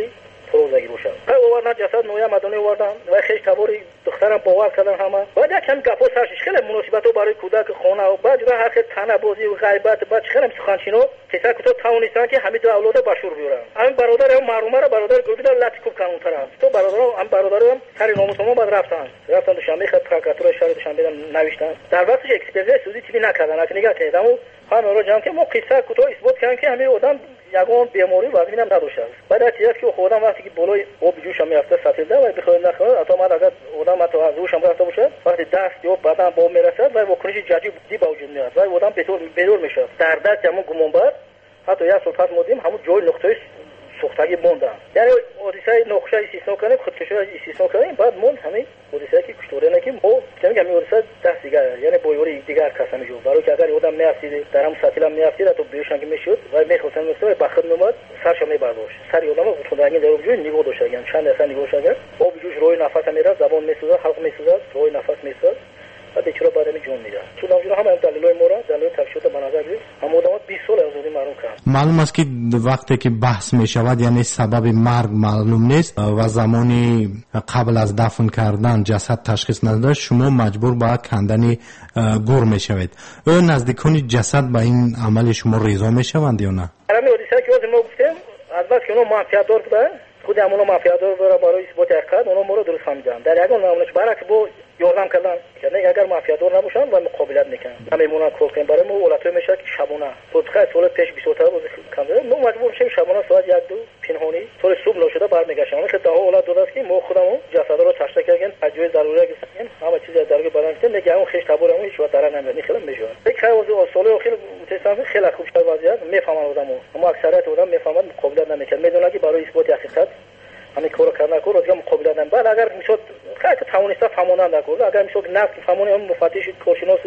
پروزگی روشن های آوردن جسد نویا مدنی آوردن و خیش تباری دخترم باور کردن همه بعد کم گپا سرش خیلی مناسبت برای کودک خونه و بعد را هر تنه بازی و غیبت بعد خیلی سخنچینو پسر کتو توانستن که همین دو اولاد بشور بیارن همین برادر هم معلومه را برادر گربی دار لطی کوب کنون طرف تو برادر هم برادر هم سر ناموس ما بعد رفتن رفتن دوشنبه خط پروکاتور شهر دوشنبه نوشتن در وقتش اکسپرت سودی تیوی نکردن اگه نگاه کردم همه رو جمع که ما قصه کتو اثبات کردن که همین آدم یگان بیماری وزنی هم نداشته بعد از چیزی که خودم وقتی که بالای آب جوش هم میافته ساتیده و بخواد نخواد حتی من اگر آدم تو از روش هم رفته باشه وقتی دست یا بدن با میرسد و واکنش جدی دی به وجود میاد و آدم بهتر بهتر میشه در دست همون گمان بر حتی یک سال پس مودیم همون جای نقطه سوختگی موندن یعنی حادثه نقشه استثنا کنیم خودکشی استثنا کنیم بعد موند همین حادثه که کشتوره نکیم او میگم همین حادثه دست دیگر یعنی بایوری دیگر کسا میشد برای که اگر آدم میافتید در هم سطل هم میافتید تو بیوشن که میشد و میخواستن مثلا بخد میومد سرش میبرداشت سر آدم خودنگی در وجود نگاه داشت یعنی چند درصد نگاه شد او بجوش روی نفس میره زبان میسوزه حلق میسوزه روی نفس میسوزه و بیچاره بعد می جون میره چون اونجا هم دلایل مورا دلایل تفشوت به نظر میاد اما آدم بیست سال آزادی محروم کرد معلوم است که وقتی که بحث می شود یعنی سبب مرگ معلوم نیست و زمانی قبل از دفن کردن جسد تشخیص نداده شما مجبور به کندن گور می شوید آیا نزدیکان جسد به این عمل شما رضا می شوند یا نه؟ همین حادثه که ما گفتیم از بس که اونها مافیادار بودن خود همونا مافیادار برای اثبات حقیقت اونها ما رو درست فهمیدن در یگان نمونهش برعکس با یاردم کردن یعنی اگر مافیادار نباشن و مقابلت میکنن نمیمونن کار کنن برای ما ولاتوی میشه که شبونه خودخواه سال پیش بیست تا روز کنده ما مجبور میشیم شبونه ساعت یک دو پنهانی طور صبح نشده برمیگشتیم اون که ده اولاد داد است که ما خودمون جسد رو تشریح کردیم اجزای ضروری گرفتیم همه چیز در درگه بدن که نگه اون خیش تبورمون هیچ وقت درن نمیاد خیلی میجوه یک خیلی اصولی و خیلی متأسفانه خیلی خوب شد وضعیت میفهمن آدمو اما اکثریت آدم میفهمن مقابلت نمیکنن میدونن که برای اثبات حقیقت همین کارو کردن کارو دیگه مقابله ندارن بعد اگر میشد خیلی توانسته فهموندن در کار اگر میشد نفت فهمونی هم مفتش کارشناس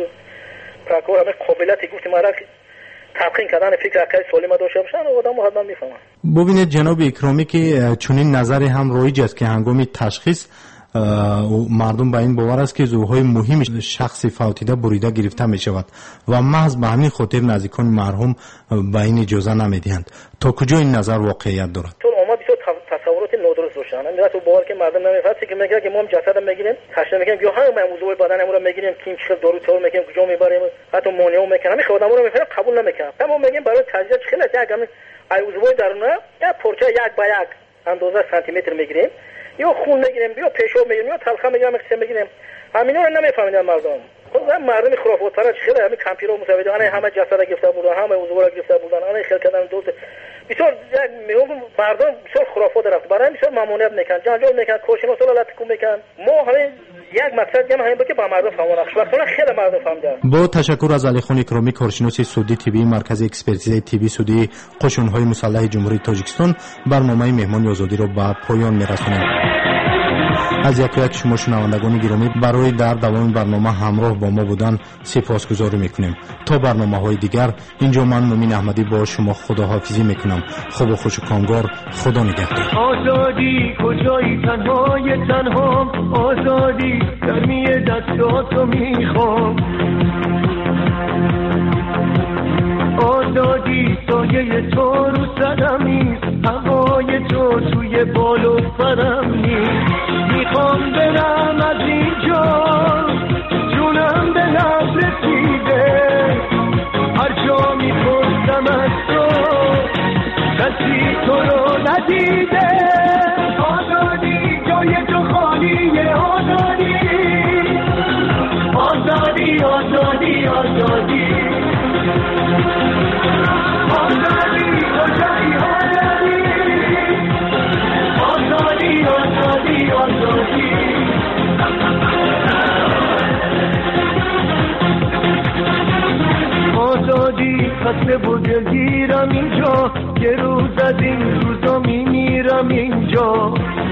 پراکور همین قابلیت گفتیم مرا تبخین کردن فکر عقلی سالم داشته باشن آدمو حتما میفهمن. ببینید جناب اکرامی که چنین نظری هم رایج است که هنگام تشخیص مردم به این باور است که زوهای مهم شخص فوتیده بریده گرفته می شود و محض به همین خاطر نزدیکان مرحوم به این اجازه نمیدهند. تا کجا این نظر واقعیت دارد؟ چون ما بسیار تصورات نادرست داشتن میاد تو باور که مردم نمیفهمن که میگه که ما هم جسد میگیریم تشریح میگیم یا همه موضوع بدنمون رو میگیریم که چه دارو طور میگیم کجا میبریم حتی مانعو میکنن همین خودمون رو میفهمن قبول نمیکنن اما میگیم برای تجزیه خیلی یک همین عضوای درونه یا پرچه یک به یک اندازه سانتی متر میگیریم یا خون میگیریم یا پیشاب میگیریم یا تلخه میگیریم یا میگیریم همینا رو نمیفهمیدن مردم خب مردم خرافات پرست خیلی همین کامپیوتر مساویدن همه جسد گرفته بودن همه عضو را گرفته بودن همه خیلی کردن دو بسیار میگم مردم بسیار خرافات رفت برای بسیار ممانعت میکنن جنجال میکنن کارشناسا رو لطکو میکنن ما همین یک مقصد هم همین بود که با مردم فهموندن وقتا خیلی مردم فهمیدن. با تشکر از علی خان اکرامی کارشناس سودی تیبی مرکز اکسپرتیز تیبی سودی قشون‌های مسلح جمهوری تاجیکستان برنامه مهمانی آزادی را به پایان میرسانیم. از یک یک شما شنوندگان گرامی برای در دوام برنامه همراه با ما بودن سپاسگزاری میکنیم. تا برنامه‌های دیگر اینجا من مومین احمدی با شما خداحافظی میکنم. خوب و خوش و کامگار. خدا نگهدار. آزادی کجایی تنهای تنها آزادی گرمی دستاتو میخوام آزادی سایه تو رو سرم نیست هوای تو توی بال و سرم نیست میخوام برم از اینجا جونم به لب رسیده هر جا میپرسم از تو کسی تو رو ندیده آزادی جای تو خالیه آزادی آزادی آزادی آزادی آزادی کجایی آزادی آزادی آزادی آزادی آزادی خسته و دلگیرم اینجا یه روز از این روزا میمیرم اینجا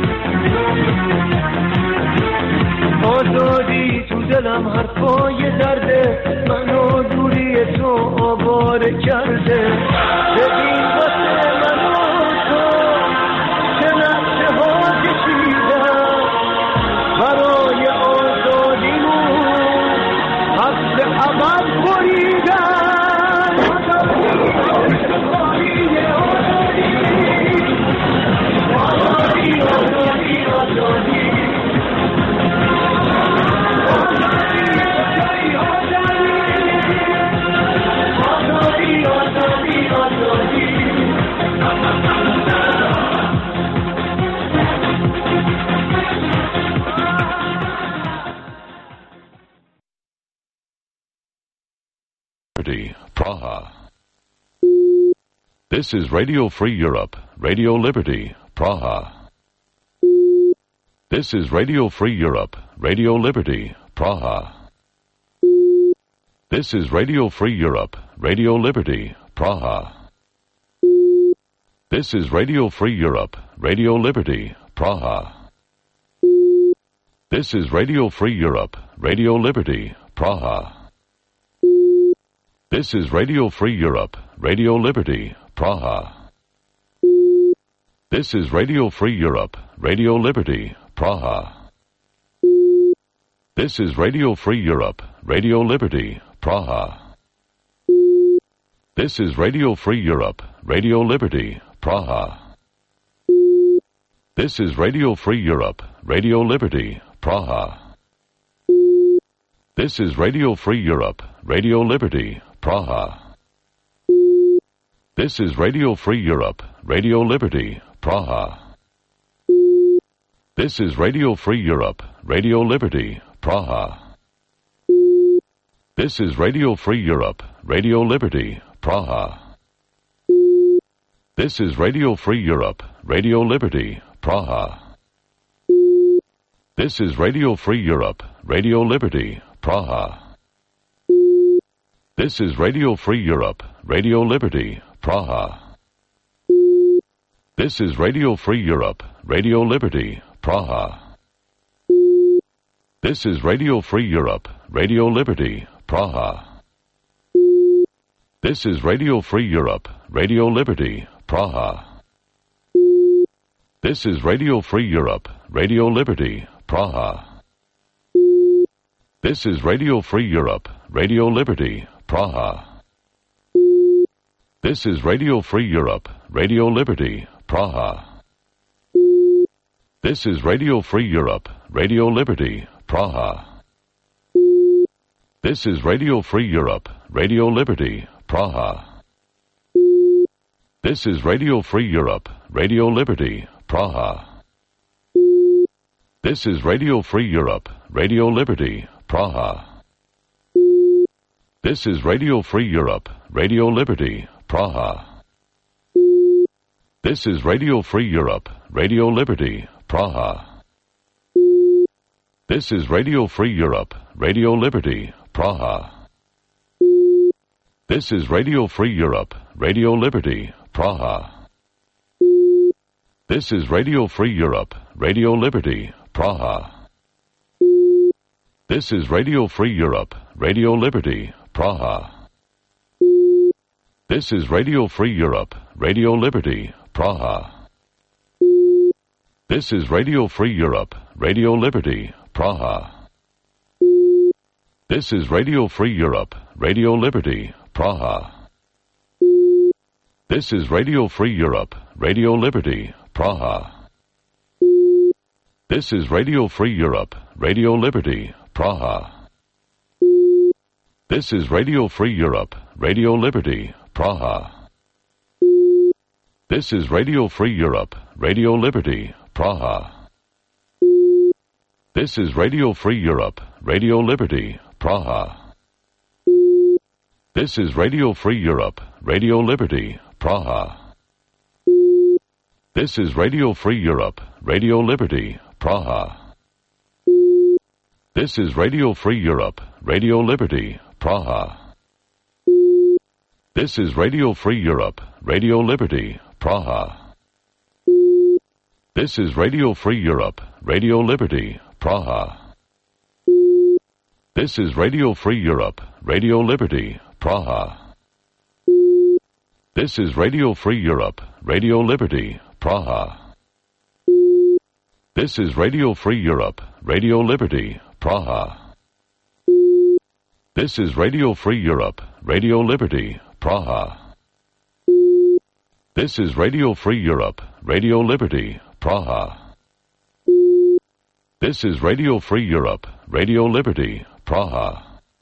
آزادی تو دلم حرفای درده منو دوری تو آواره کرده ببین واسه منو تو چه نقشه ها کشیدم برای آزادیمون حفظ عبد بریدم آزادی آزادی آزادی Praha. This is Radio Free Europe, Radio Liberty, Praha. This is Radio Free Europe, Radio Liberty, Praha. This is Radio Free Europe, Radio Liberty, Praha. This is Radio Free Europe, Radio Liberty, Praha. This is Radio Free Europe, Radio Liberty, Praha. This is Radio Free Europe, Radio Liberty, Praha. This is Radio Free Europe, Radio Liberty, Praha. This is Radio Free Europe, Radio Liberty, Praha. This is Radio Free Europe, Radio Liberty, Praha. This is Radio Free Europe, Radio Liberty, Praha. This is Radio Free Europe, Radio Liberty, Praha. This is Radio Free Europe, Radio Liberty, Praha. This is Radio Free Europe, Radio Liberty, Praha. This is Radio Free Europe, Radio Liberty, Praha. This is Radio Free Europe, Radio Liberty, Praha. This is Radio Free Europe, Radio Liberty, Praha. This is Radio Free Europe, Radio Liberty, Praha. This is Radio Free Europe, Radio Liberty, Praha. This is Radio Free Europe, Radio Liberty, Praha. This is Radio Free Europe, Radio Liberty, Praha. This is Radio Free Europe, Radio Liberty, Praha. This is Radio Free Europe, Radio Liberty, Praha. This is Radio Free Europe, Radio Liberty, Praha. This is Radio Free Europe, Radio Liberty, Praha. This is Radio Free Europe, Radio Liberty, Praha. This is Radio Free Europe, Radio Liberty, Praha. This is Radio Free Europe, Radio Liberty, Praha. This is Radio Free Europe, Radio Liberty, Praha. This is Radio Free Europe, Radio Liberty, Praha. This is Radio Free Europe, Radio Liberty, Praha. This is Radio Free Europe, Radio Liberty, Praha. This is Radio Free Europe, Radio Liberty, Praha. This is Radio Free Europe, Radio Liberty, Praha. This is Radio Free Europe, Radio Liberty, Praha. This is Radio Free Europe, Radio Liberty, Praha. This is Radio Free Europe, Radio Liberty, Praha. This is Radio Free Europe, Radio Liberty, Praha. This is Radio Free Europe, Radio Liberty, Praha. This is Radio Free Europe, Radio Liberty, Praha. This is Radio Free Europe, Radio Liberty, Praha. This is Radio Free Europe, Radio Liberty, Praha. This is Radio Free Europe, Radio Liberty, Praha. This is Radio Free Europe, Radio Liberty, Praha. This is Radio Free Europe, Radio Liberty, Praha. This is Radio Free Europe, Radio Liberty, Praha. This is Radio Free Europe, Radio Liberty, Praha. This is Radio Free Europe, Radio Liberty, Praha. This is Radio Free Europe, Radio Liberty, Praha. This is Radio Free Europe, Radio Liberty, Praha. This is Radio Free Europe, Radio Liberty, Praha. This is Radio Free Europe, Radio Liberty, Praha. This is Radio Free Europe, Radio Liberty, Praha.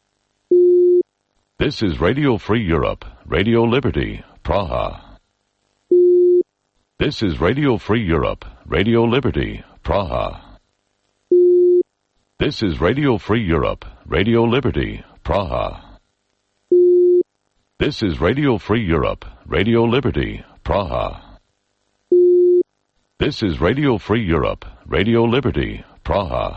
This is Radio Free Europe, Radio Liberty, Praha. This is Radio Free Europe, Radio Liberty, Praha. This is Radio Free Europe, Radio Liberty, Praha. This is Radio Free Europe, Radio Liberty, Praha. This is Radio Free Europe, Radio Liberty, Praha.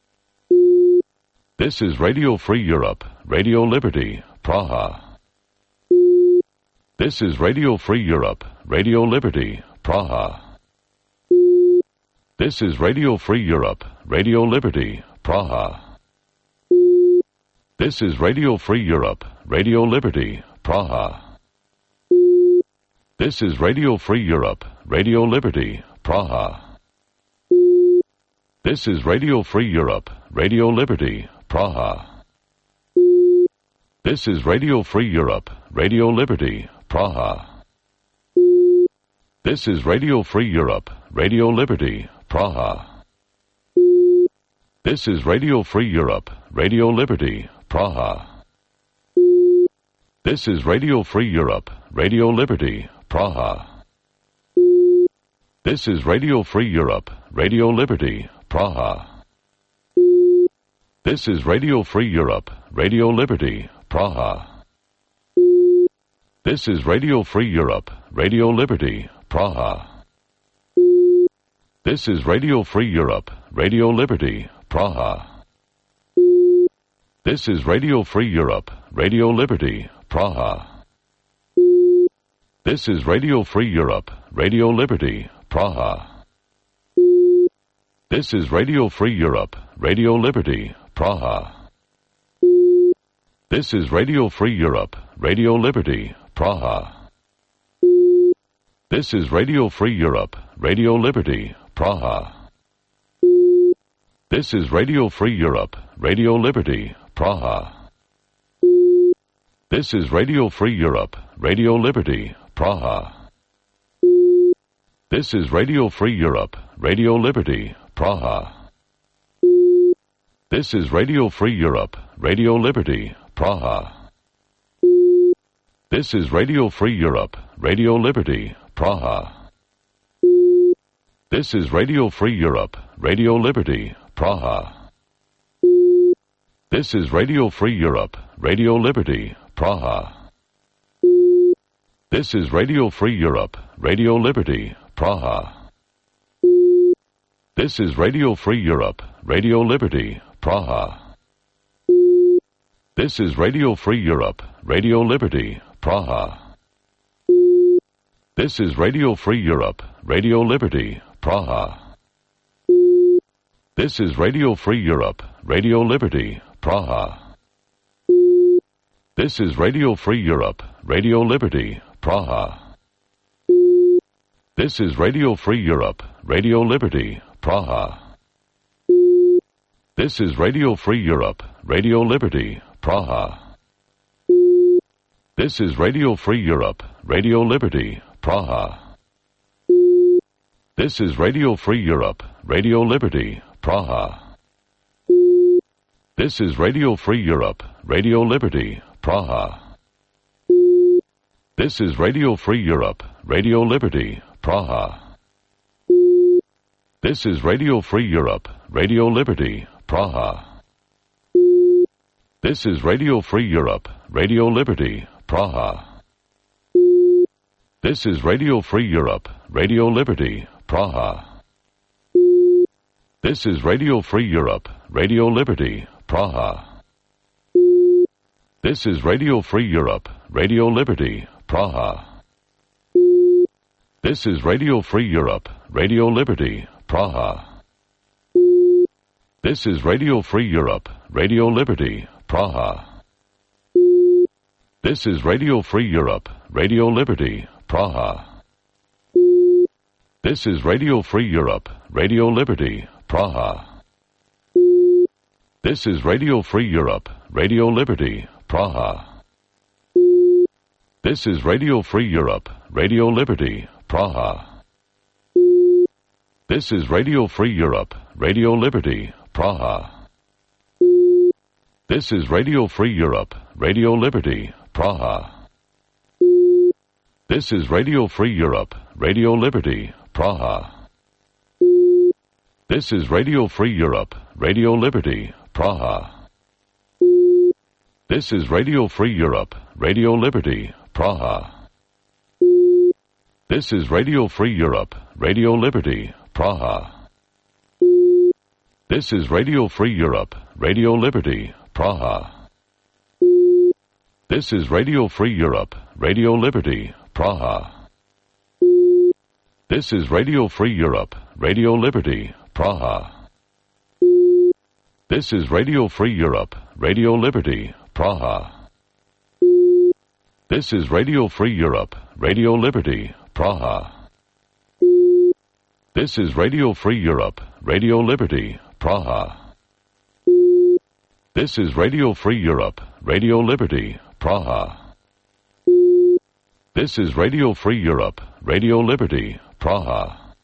This is Radio Free Europe, Radio Liberty, Praha. This is Radio Free Europe, Radio Liberty, Praha. This is Radio Free Europe, Radio Liberty, Praha. This is Radio Free Europe, Radio Liberty, Praha. This is Radio Free Europe, Radio Liberty, Praha. This is Radio Free Europe, Radio Liberty, Praha. This is Radio Free Europe, Radio Liberty, Praha. This is Radio Free Europe, Radio Liberty, Praha. This is Radio Free Europe, Radio Liberty, Praha. This is Radio Free Europe, Radio Liberty, Praha. This is Radio Free Europe, Radio Liberty, Praha. This is Radio Free Europe, Radio Liberty, Praha. This is Radio Free Europe, Radio Liberty, Praha. This is Radio Free Europe, Radio Liberty, Praha. This is Radio Free Europe, Radio Liberty, Praha. This is Radio Free Europe, Radio Liberty, Praha. This is Radio Free Europe, Radio Liberty, Praha. This is Radio Free Europe, Radio Liberty, Praha. This is Radio Free Europe, Radio Liberty, Praha. This is Radio Free Europe, Radio Liberty, Praha. This is Radio Free Europe, Radio Liberty, Praha. This is Radio Free Europe, Radio Liberty, Praha. This is Radio Free Europe, Radio Liberty, Praha. This is Radio Free Europe, Radio Liberty, Praha. This is Radio Free Europe, Radio Liberty, Praha. This is Radio Free Europe, Radio Liberty, Praha. This is Radio Free Europe, Radio Liberty, Praha. This is Radio Free Europe, Radio Liberty, Praha. This is Radio Free Europe, Radio Liberty, Praha. This is Radio Free Europe, Radio Liberty, Praha. This is Radio Free Europe, Radio Liberty, Praha. This is Radio Free Europe, Radio Liberty, Praha. This is Radio Free Europe, Radio Liberty, Praha. This is Radio Free Europe, Radio Liberty, Praha. This is Radio Free Europe, Radio Liberty, Praha. This is Radio Free Europe, Radio Liberty, Praha. This is Radio Free Europe, Radio Liberty, Praha. This is Radio Free Europe, Radio Liberty, Praha. This is Radio Free Europe, Radio Liberty, Praha. This is Radio Free Europe, Radio Liberty, Praha. This is Radio Free Europe, Radio Liberty, Praha. This is Radio Free Europe, Radio Liberty, Praha. This is Radio Free Europe, Radio Liberty, Praha. This is Radio Free Europe, Radio Liberty, Praha. This is Radio Free Europe, Radio Liberty, Praha. This is Radio Free Europe, Radio Liberty, Praha. This is Radio Free Europe, Radio Liberty, Praha. This is Radio Free Europe, Radio Liberty, Praha. This is Radio Free Europe, Radio Liberty, Praha. This is Radio Free Europe, Radio Liberty, Praha. This is Radio Free Europe, Radio Liberty, Praha. This is Radio Free Europe, Radio Liberty, Praha. This is Radio Free Europe, Radio Liberty, Praha. This is Radio Free Europe, Radio Liberty, Praha. This is Radio Free Europe, Radio Liberty, Praha. This is Radio Free Europe, Radio Liberty, Praha. This is Radio Free Europe, Radio Liberty, Praha. This is Radio Free Europe, Radio Liberty, Praha. This is Radio Free Europe, Radio Liberty, Praha. This is Radio Free Europe, Radio Liberty, Praha. This is Radio Free Europe, Radio Liberty, Praha. This is Radio Free Europe, Radio Liberty, Praha. This is Radio Free Europe, Radio Liberty, Praha.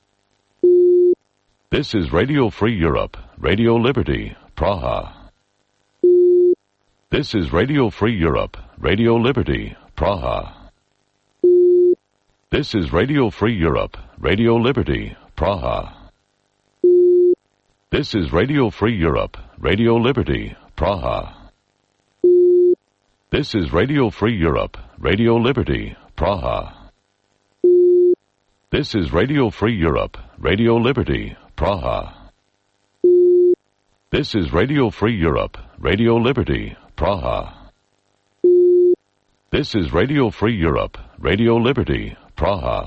This is Radio Free Europe, Radio Liberty, Praha. This is Radio Free Europe, Radio Liberty, Praha. This is Radio Free Europe, Radio Liberty, Praha. This is Radio Free Europe, Radio Liberty, Praha. This is Radio Free Europe, Radio Liberty, Praha. This is Radio Free Europe, Radio Liberty, Praha. This is Radio Free Europe, Radio Liberty, Praha. This is Radio Free Europe, Radio Liberty, Praha.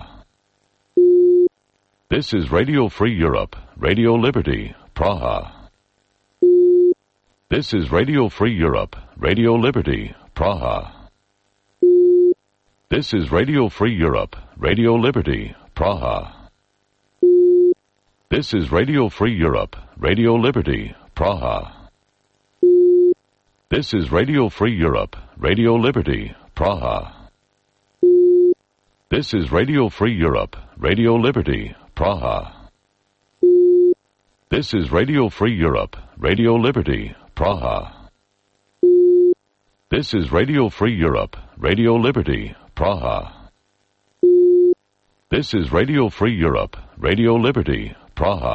This is Radio Free Europe, Radio Liberty, Praha. This is Radio Free Europe, Radio Liberty, Praha. This is Radio Free Europe, Radio Liberty, Praha. This is Radio Free Europe, Radio Liberty, Praha. This is Radio Free Europe, Radio Liberty, Praha. This is Radio Free Europe, Radio Liberty, Praha. This is Radio Free Europe, Radio Liberty, Praha. This is Radio Free Europe, Radio Liberty, Praha. This is Radio Free Europe, Radio Liberty, Praha.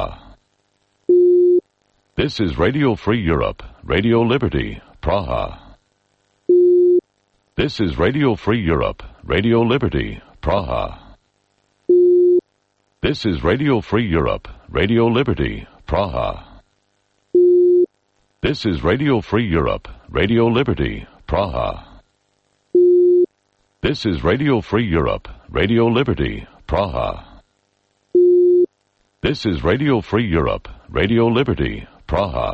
This is Radio Free Europe, Radio Liberty, Praha. This is Radio Free Europe, Radio Liberty, Praha. This is Radio Free Europe, Radio Liberty, Praha. This is Radio Free Europe, Radio Liberty, Praha. This is Radio Free Europe, Radio Liberty, Praha. This is Radio Free Europe, Radio Liberty, Praha.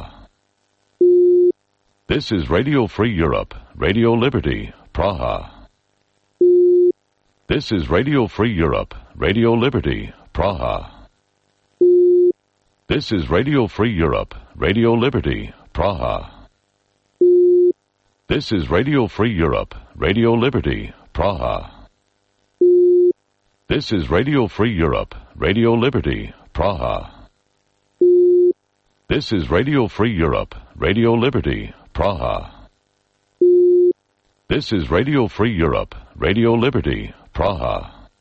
This is Radio Free Europe, Radio Liberty, Praha. This is Radio Free Europe, Radio Liberty, Praha. This is Radio Free Europe, Radio Liberty, Praha. This is Radio Free Europe, Radio Liberty, Praha. This is Radio Free Europe, Radio Liberty, Praha. This is Radio Free Europe, Radio Liberty, Praha. This is Radio Free Europe, Radio Liberty, Praha.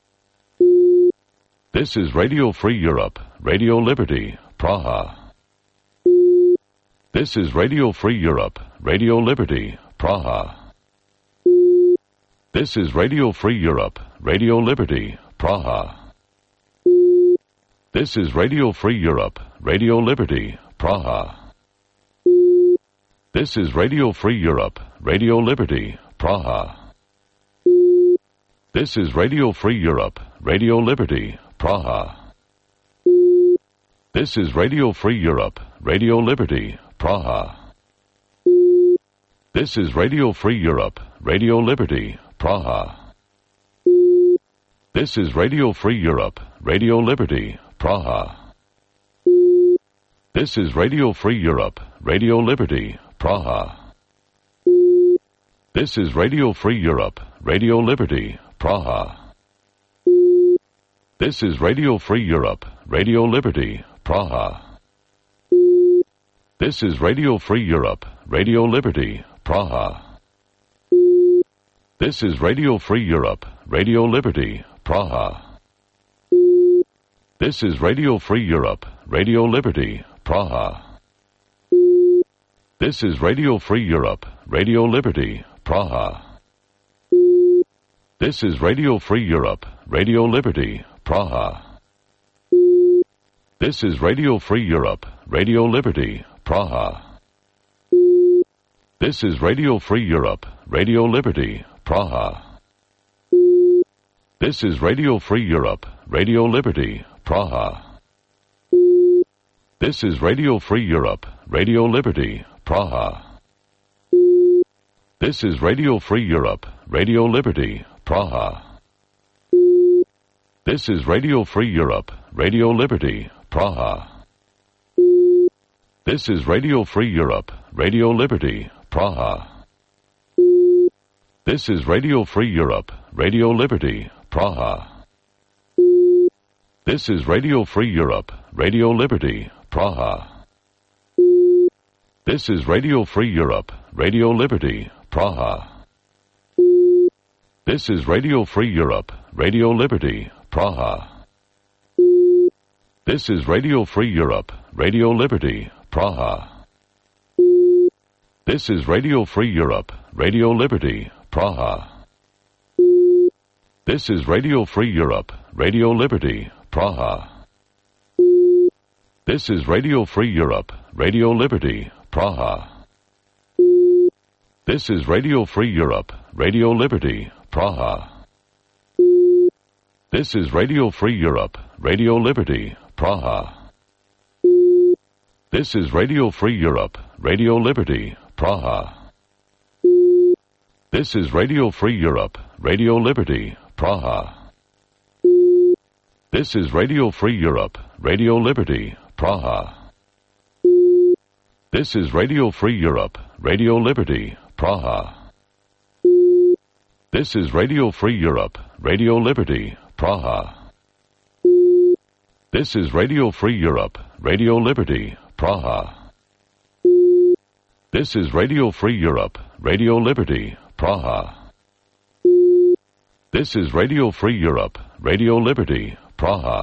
This is Radio Free Europe, Radio Liberty, Praha. This is Radio Free Europe, Radio Liberty, Praha. This is Radio Free Europe, Radio Liberty, Praha. This is Radio Free Europe, Radio Liberty, Praha. This is Radio Free Europe, Radio Liberty, Praha. This is Radio Free Europe, Radio Liberty, Praha. This is Radio Free Europe, Radio Liberty, Praha. This is Radio Free Europe, Radio Liberty, Praha. This is Radio Free Europe, Radio Liberty, Praha. This is Radio Free Europe, Radio Liberty, Praha. This is Radio Free Europe, Radio Liberty, Praha. This is Radio Free Europe, Radio Liberty, Praha. This is Radio Free Europe, Radio Liberty, Praha. This is Radio Free Europe, Radio Liberty, Praha. This is Radio Free Europe, Radio Liberty, Praha. This is Radio Free Europe, Radio Liberty, Praha. This is Radio Free Europe, Radio Liberty, Praha. This is Radio Free Europe, Radio Liberty, Praha. This is Radio Free Europe, Radio Liberty, Praha. This is Radio Free Europe, Radio Liberty, Praha. This is Radio Free Europe, Radio Liberty, Praha. This is Radio Free Europe, Radio Liberty, Praha. This is Radio Free Europe, Radio Liberty, Praha. This is Radio Free Europe, Radio Liberty, Praha. This is Radio Free Europe, Radio Liberty, Praha. This is Radio Free Europe, Radio Liberty, Praha. This is Radio Free Europe, Radio Liberty, Praha. This is Radio Free Europe, Radio Liberty, Praha. This is Radio Free Europe, Radio Liberty, Praha. This is Radio Free Europe, Radio Liberty, Praha. This is Radio Free Europe, Radio Liberty, Praha. This is Radio Free Europe, Radio Liberty, Praha. This is Radio Free Europe, Radio Liberty, Praha. This is Radio Free Europe, Radio Liberty, Praha. This is Radio Free Europe, Radio Liberty, Praha. This is Radio Free Europe, Radio Liberty, Praha. This is Radio Free Europe, Radio Liberty, Praha. This is Radio Free Europe, Radio Liberty, Praha. This is Radio Free Europe, Radio Liberty, Praha. This is Radio Free Europe, Radio Liberty, Praha. This is Radio Free Europe, Radio Liberty, Praha. This is Radio Free Europe, Radio Liberty, Praha.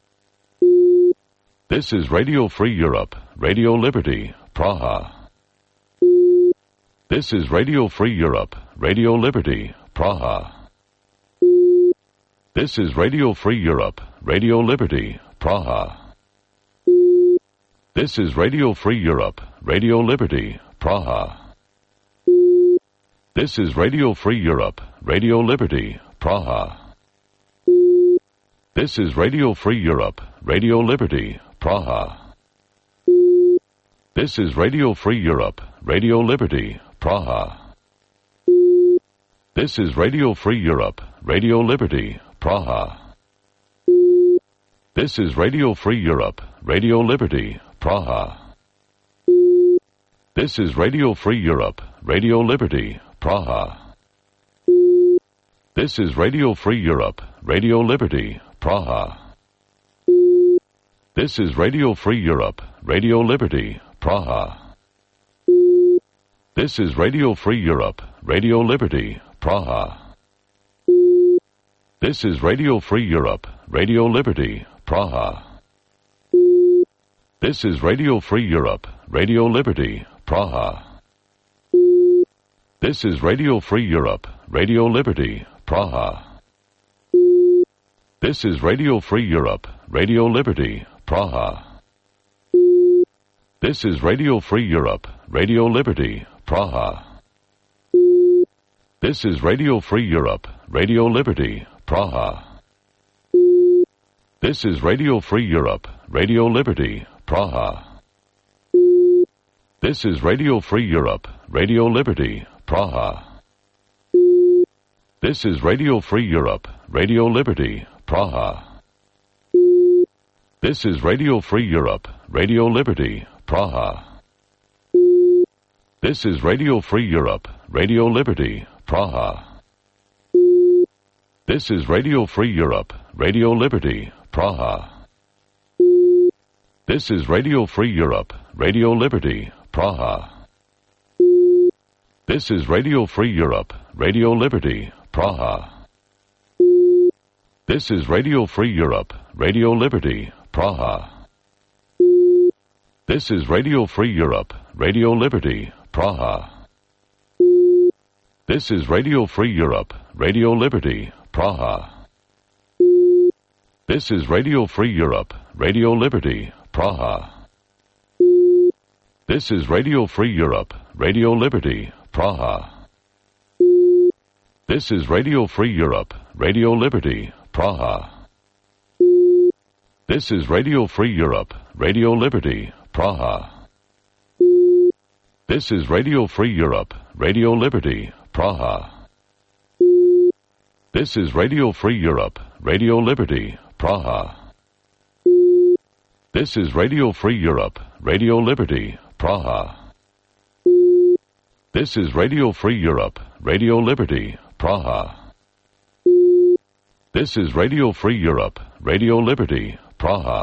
This is Radio Free Europe, Radio Liberty, Praha. This is Radio Free Europe, Radio Liberty, Praha. This is Radio Free Europe, Radio Liberty, Praha. This is Radio Free Europe, Radio Liberty, Praha. This is Radio Free Europe, Radio Liberty, Praha. This is Radio Free Europe, Radio Liberty, Praha. This is Radio Free Europe, Radio Liberty, Praha. This is Radio Free Europe, Radio Liberty, Praha. This is Radio Free Europe, Radio Liberty, Praha. This is Radio Free Europe, Radio Liberty, Praha. This is Radio Free Europe, Radio Liberty, Praha. This is Radio Free Europe, Radio Liberty, Praha. This is Radio Free Europe, Radio Liberty, Praha. This is Radio Free Europe, Radio Liberty, Praha. This is Radio Free Europe, Radio Liberty, Praha. This is Radio Free Europe, Radio Liberty, Praha. This is Radio Free Europe, Radio Liberty, Praha. This is Radio Free Europe, Radio Liberty, Praha. This is Radio Free Europe, Radio Liberty, Praha. This is Radio Free Europe, Radio Liberty, Praha. This is Radio Free Europe, Radio Liberty, Praha. This is Radio Free Europe, Radio Liberty, Praha. This is Radio Free Europe, Radio Liberty, Praha. This is Radio Free Europe, Radio Liberty, Praha. This is Radio Free Europe, Radio Liberty, Praha. This is Radio Free Europe, Radio Liberty, Praha. This is Radio Free Europe, Radio Liberty, Praha. This is Radio Free Europe, Radio Liberty, Praha. This is Radio Free Europe, Radio Liberty, Praha. This is Radio Free Europe, Radio Liberty, Praha. This is Radio Free Europe, Radio Liberty, Praha. This is Radio Free Europe, Radio Liberty, Praha. This is Radio Free Europe, Radio Liberty, Praha. This is Radio Free Europe, Radio Liberty, Praha. This is Radio Free Europe, Radio Liberty, Praha. This is Radio Free Europe, Radio Liberty, Praha. This is Radio Free Europe, Radio Liberty, Praha. This is Radio Free Europe, Radio Liberty, Praha. This is Radio Free Europe, Radio Liberty, Praha.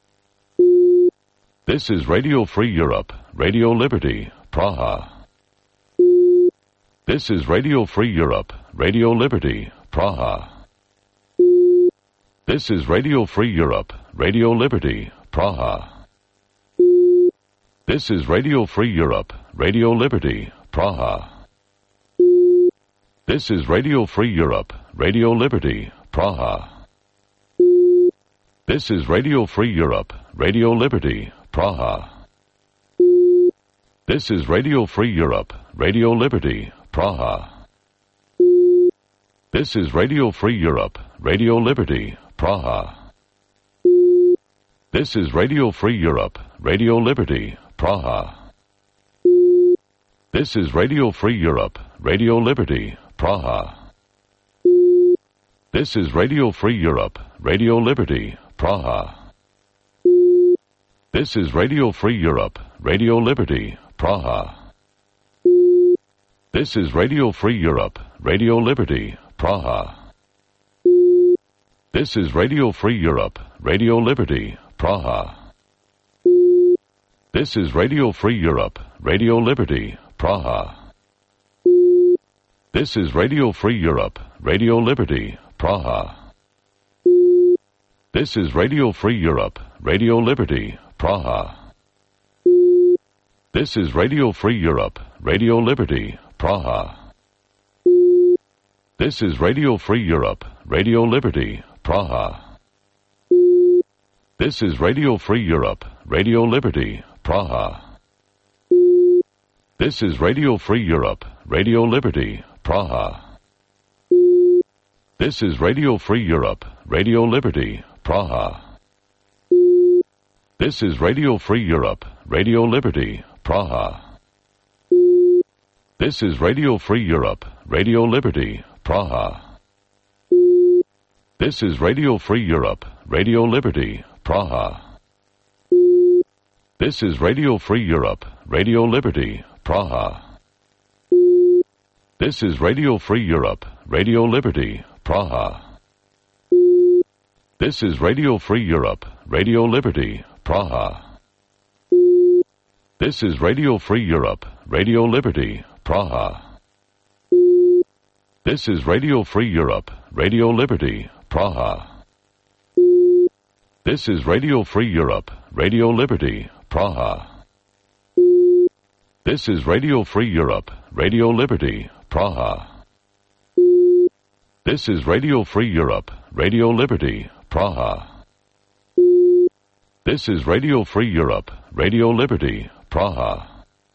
This is Radio Free Europe, Radio Liberty, Praha. This is Radio Free Europe, Radio Liberty, Praha. This is Radio Free Europe, Radio Liberty, Praha. This is Radio Free Europe, Radio Liberty, Praha. This is Radio Free Europe, Radio Liberty, Praha. This is Radio Free Europe, Radio Liberty, Praha. This is Radio Free Europe, Radio Liberty, Praha. This is Radio Free Europe, Radio Liberty, Praha. This is Radio Free Europe, Radio Liberty, Praha. This is Radio Free Europe, Radio Liberty, Praha. This is Radio Free Europe, Radio Liberty, Praha. This is Radio Free Europe, Radio Liberty, Praha. This is Radio Free Europe, Radio Liberty, Praha. This is Radio Free Europe, Radio Liberty, Praha. This is Radio Free Europe, Radio Liberty, Praha. This is Radio Free Europe, Radio Liberty, Praha. This is Radio Free Europe, Radio Liberty, Praha. This is Radio Free Europe, Radio Liberty, Praha. This is Radio Free Europe, Radio Liberty, Praha. This is Radio Free Europe, Radio Liberty, Praha. This is Radio Free Europe, Radio Liberty, Praha. This is Radio Free Europe, Radio Liberty, Praha. This is Radio Free Europe, Radio Liberty, Praha. This is Radio Free Europe, Radio Liberty, Praha. This is Radio Free Europe, Radio Liberty, Praha. This is Radio Free Europe, Radio Liberty, Praha. This is Radio Free Europe, Radio Liberty, Praha. This is Radio Free Europe, Radio Liberty, Praha. This is Radio Free Europe, Radio Liberty, Praha. This is Radio Free Europe, Radio Liberty, Praha. This is Radio Free Europe, Radio Liberty, Praha. This is Radio Free Europe, Radio Liberty, Praha. This is Radio Free Europe, Radio Liberty, Praha. This is Radio Free Europe, Radio Liberty, Praha.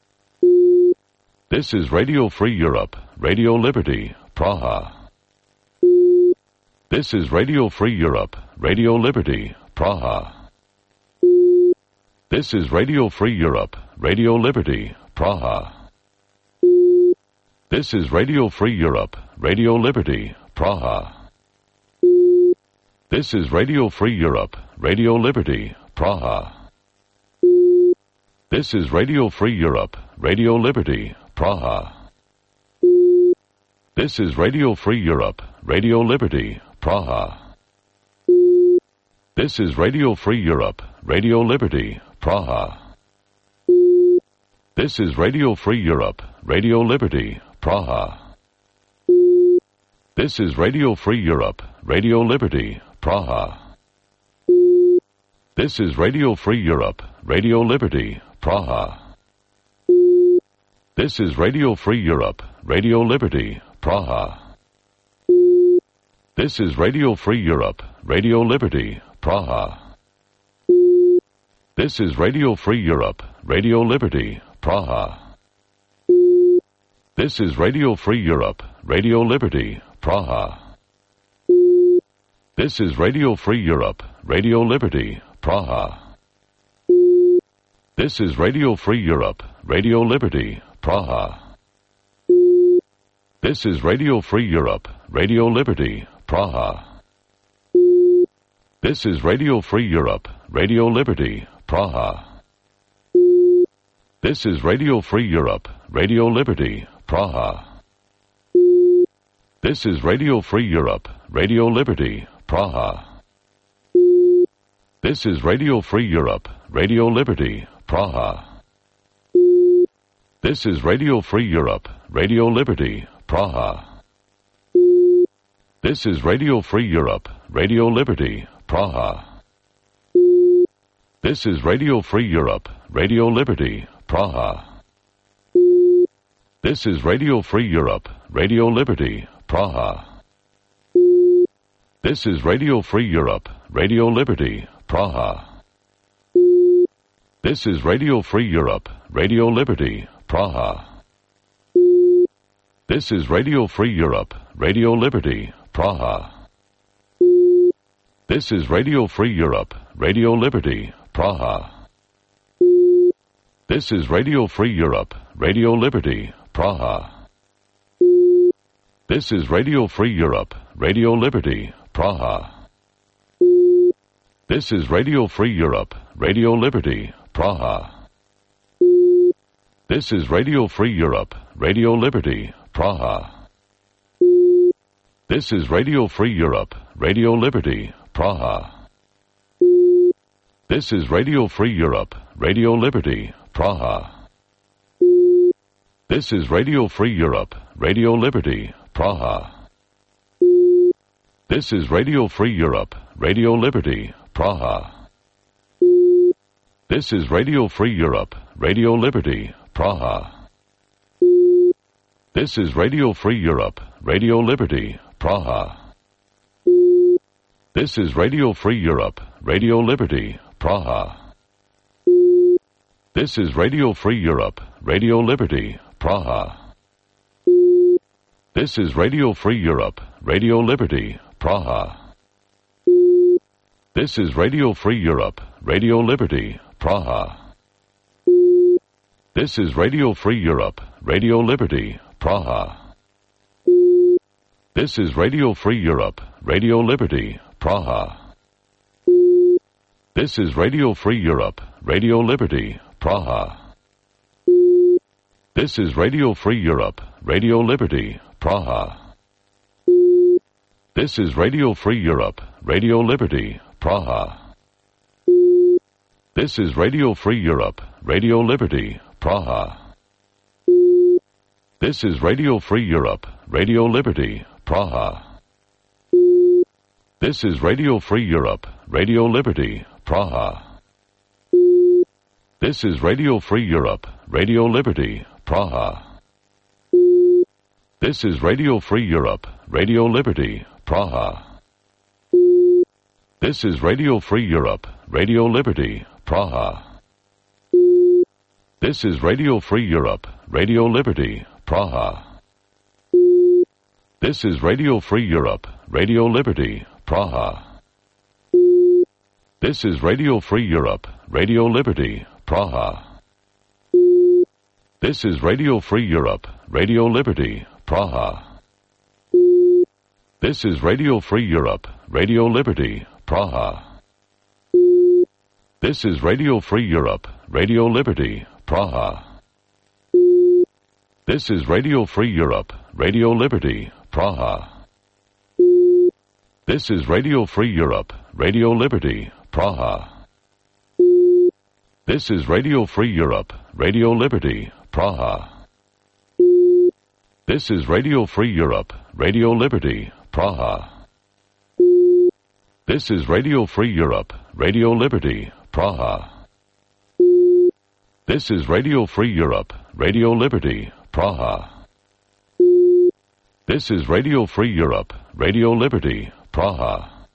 This is Radio Free Europe, Radio Liberty, Praha. This is Radio Free Europe, Radio Liberty, Praha. This is Radio Free Europe, Radio Liberty, Praha. This is Radio Free Europe, Radio Liberty, Praha. This is Radio Free Europe, Radio Liberty, Praha. This is Radio Free Europe, Radio Liberty, Praha. This is Radio Free Europe, Radio Liberty, Praha. This is Radio Free Europe, Radio Liberty, Praha. This is Radio Free Europe, Radio Liberty, Praha. This is Radio Free Europe, Radio Liberty, Praha. This is Radio Free Europe, Radio Liberty, Praha. This is Radio Free Europe, Radio Liberty, Praha. This is Radio Free Europe, Radio Liberty, Praha. This is Radio Free Europe, Radio Liberty, Praha. This is Radio Free Europe, Radio Liberty, Praha. This is Radio Free Europe, Radio Liberty, Praha. This is Radio Free Europe, Radio Liberty, Praha. This is Radio Free Europe, Radio Liberty, Praha. This is Radio Free Europe, Radio Liberty, Praha. This is Radio Free Europe, Radio Liberty, Praha. This is Radio Free Europe, Radio Liberty, Praha. This is Radio Free Europe, Radio Liberty, Praha. This is Radio Free Europe, Radio Liberty, Praha. This is Radio Free Europe, Radio Liberty, Praha. This is Radio Free Europe, Radio Liberty, Praha. This is Radio Free Europe, Radio Liberty, Praha. This is Radio Free Europe, Radio Liberty, Praha. This is Radio Free Europe, Radio Liberty, Praha. This is Radio Free Europe, Radio Liberty, Praha. This is Radio Free Europe, Radio Liberty, Praha. This is Radio Free Europe, Radio Liberty, Praha. This is Radio Free Europe, Radio Liberty, Praha. This is Radio Free Europe, Radio Liberty, Praha. This is Radio Free Europe, Radio Liberty, Praha. This is Radio Free Europe, Radio Liberty, Praha. This is Radio Free Europe, Radio Liberty, Praha. This is Radio Free Europe, Radio Liberty, Praha. This is Radio Free Europe, Radio Liberty, Praha. This is Radio Free Europe, Radio Liberty, Praha. This is Radio Free Europe, Radio Liberty, Praha. This is Radio Free Europe, Radio Liberty, Praha. This is Radio Free Europe, Radio Liberty, Praha. This is Radio Free Europe, Radio Liberty, Praha. This is Radio Free Europe, Radio Liberty, Praha. This is Radio Free Europe, Radio Liberty, Praha. This is Radio Free Europe, Radio Liberty, Praha. This is Radio Free Europe, Radio Liberty, Praha. This is Radio Free Europe, Radio Liberty, Praha. This is Radio Free Europe, Radio Liberty, Praha. This is Radio Free Europe, Radio Liberty, Praha. This is Radio Free Europe, Radio Liberty, Praha. This is Radio Free Europe, Radio Liberty, Praha. This is Radio Free Europe, Radio Liberty, Praha. This is Radio Free Europe, Radio Liberty, Praha. This is Radio Free Europe, Radio Liberty, Praha. This is Radio Free Europe, Radio Liberty, Praha. This is Radio Free Europe, Radio Liberty, Praha. This is Radio Free Europe, Radio Liberty, Praha. This is Radio Free Europe, Radio Liberty, Praha. This is Radio Free Europe, Radio Liberty, Praha. This is Radio Free Europe, Radio Liberty, Praha. This is Radio Free Europe, Radio Liberty, Praha. This is Radio Free Europe, Radio Liberty, Praha. This is Radio Free Europe, Radio Liberty, Praha. This is Radio Free Europe, Radio Liberty, Praha. This is Radio Free Europe, Radio Liberty, Praha. This is Radio Free Europe, Radio Liberty, Praha. This is Radio Free Europe, Radio Liberty, Praha.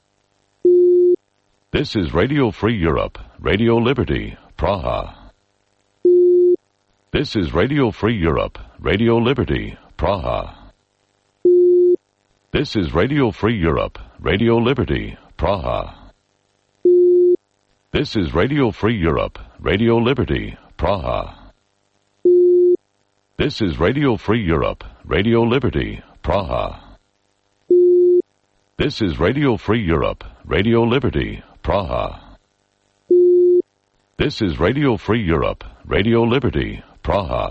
This is Radio Free Europe, Radio Liberty, Praha. This is Radio Free Europe, Radio Liberty, Praha. This is Radio Free Europe, Radio Liberty, Praha. This is Radio Free Europe, Radio Liberty, Praha. This is Radio Free Europe, Radio Liberty, Praha. This is Radio Free Europe, Radio Liberty, Praha. This is Radio Free Europe, Radio Liberty, Praha.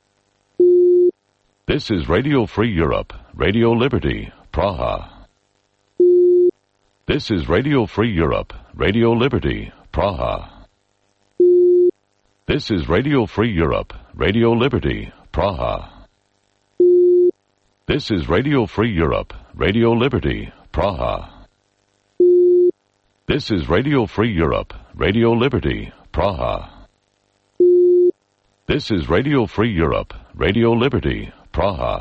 This is Radio Free Europe, Radio Liberty, Praha. This is Radio Free Europe, Radio Liberty, Praha. This is Radio Free Europe, Radio Liberty, Praha. This is Radio Free Europe, Radio Liberty, Praha. This is Radio Free Europe, Radio Liberty, Praha. This is Radio Free Europe, Radio Liberty, Praha.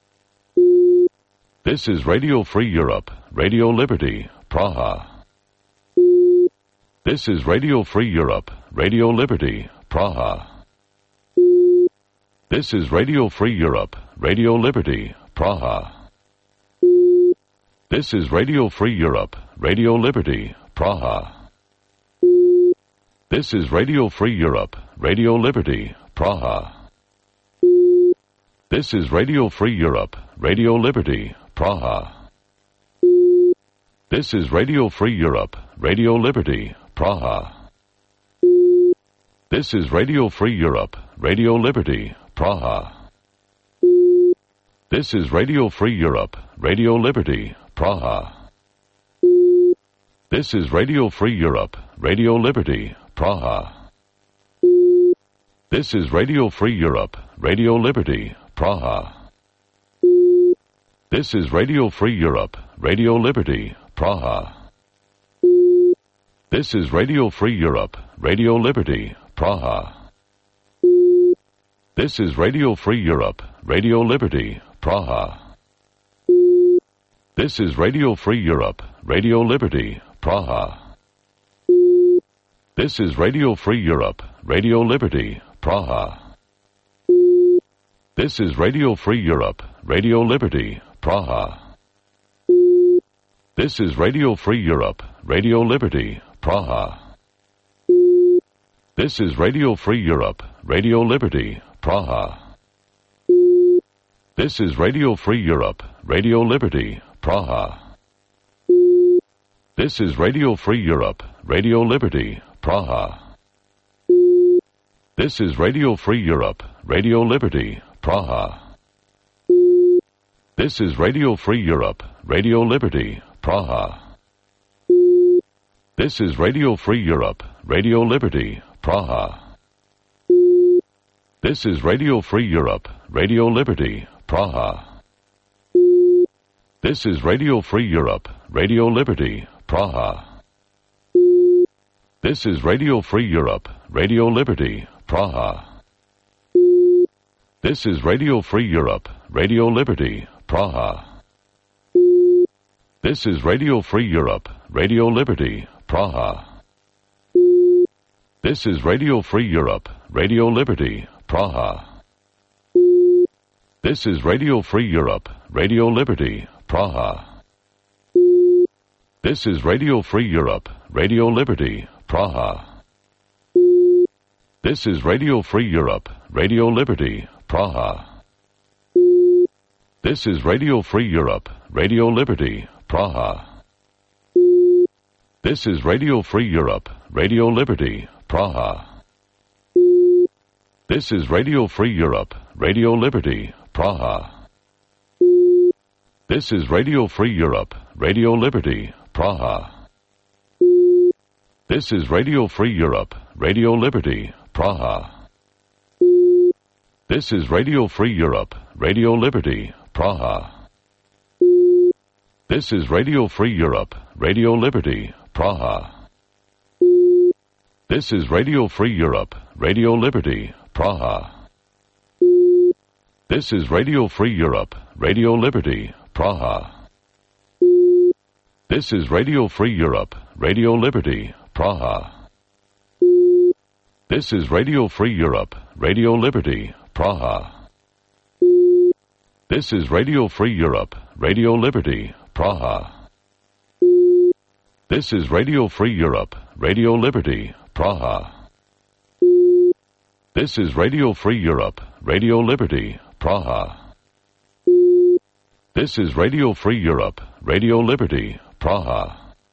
This is Radio Free Europe, Radio Liberty, Praha. This is Radio Free Europe, Radio Liberty, Praha. This is Radio Free Europe, Radio Liberty, Praha. This is Radio Free Europe, Radio Liberty, Praha. This is Radio Free Europe, Radio Liberty, Praha. This is Radio Free Europe, Radio Liberty, Praha. This is Radio Free Europe, Radio Liberty, Praha. This is Radio Free Europe, Radio Liberty, Praha. This is Radio Free Europe, Radio Liberty, Praha. This is Radio Free Europe, Radio Liberty, Praha. This is Radio Free Europe, Radio Liberty, Praha. This is Radio Free Europe, Radio Liberty, Praha. This is Radio Free Europe, Radio Liberty, Praha. This is Radio Free Europe, Radio Liberty, Praha. This is Radio Free Europe, Radio Liberty, Praha. This is Radio Free Europe, Radio Liberty, Praha. This is Radio Free Europe, Radio Liberty, Praha. This is Radio Free Europe, Radio Liberty, Praha. This is Radio Free Europe, Radio Liberty, Praha. This is Radio Free Europe, Radio Liberty, Praha. This is Radio Free Europe, Radio Liberty, Praha. This is Radio Free Europe, Radio Liberty, Praha. This is Radio Free Europe, Radio Liberty, Praha. This is Radio Free Europe, Radio Liberty, Praha. This is Radio Free Europe, Radio Liberty, Praha. This is Radio Free Europe, Radio Liberty, Praha. This is Radio Free Europe, Radio Liberty, Praha. This is Radio Free Europe, Radio Liberty, Praha. This is Radio Free Europe, Radio Liberty, Praha. This is Radio Free Europe, Radio Liberty, Praha. This is Radio Free Europe, Radio Liberty, Praha. This is Radio Free Europe, Radio Liberty, Praha. This is Radio Free Europe, Radio Liberty, Praha. This is Radio Free Europe, Radio Liberty, Praha. This is Radio Free Europe, Radio Liberty, Praha. This is Radio Free Europe, Radio Liberty, Praha. This is Radio Free Europe, Radio Liberty, Praha. This is Radio Free Europe, Radio Liberty, Praha. This is Radio Free Europe, Radio Liberty, Praha. This is Radio Free Europe, Radio Liberty, Praha. This is Radio Free Europe, Radio Liberty, Praha. This is Radio Free Europe, Radio Liberty, Praha. This is Radio Free Europe, Radio Liberty, Praha. This is Radio Free Europe, Radio Liberty, Praha. This is Radio Free Europe, Radio Liberty, Praha. This is Radio Free Europe, Radio Liberty, Praha. This is Radio Free Europe, Radio Liberty, Praha. This is Radio Free Europe, Radio Liberty, Praha.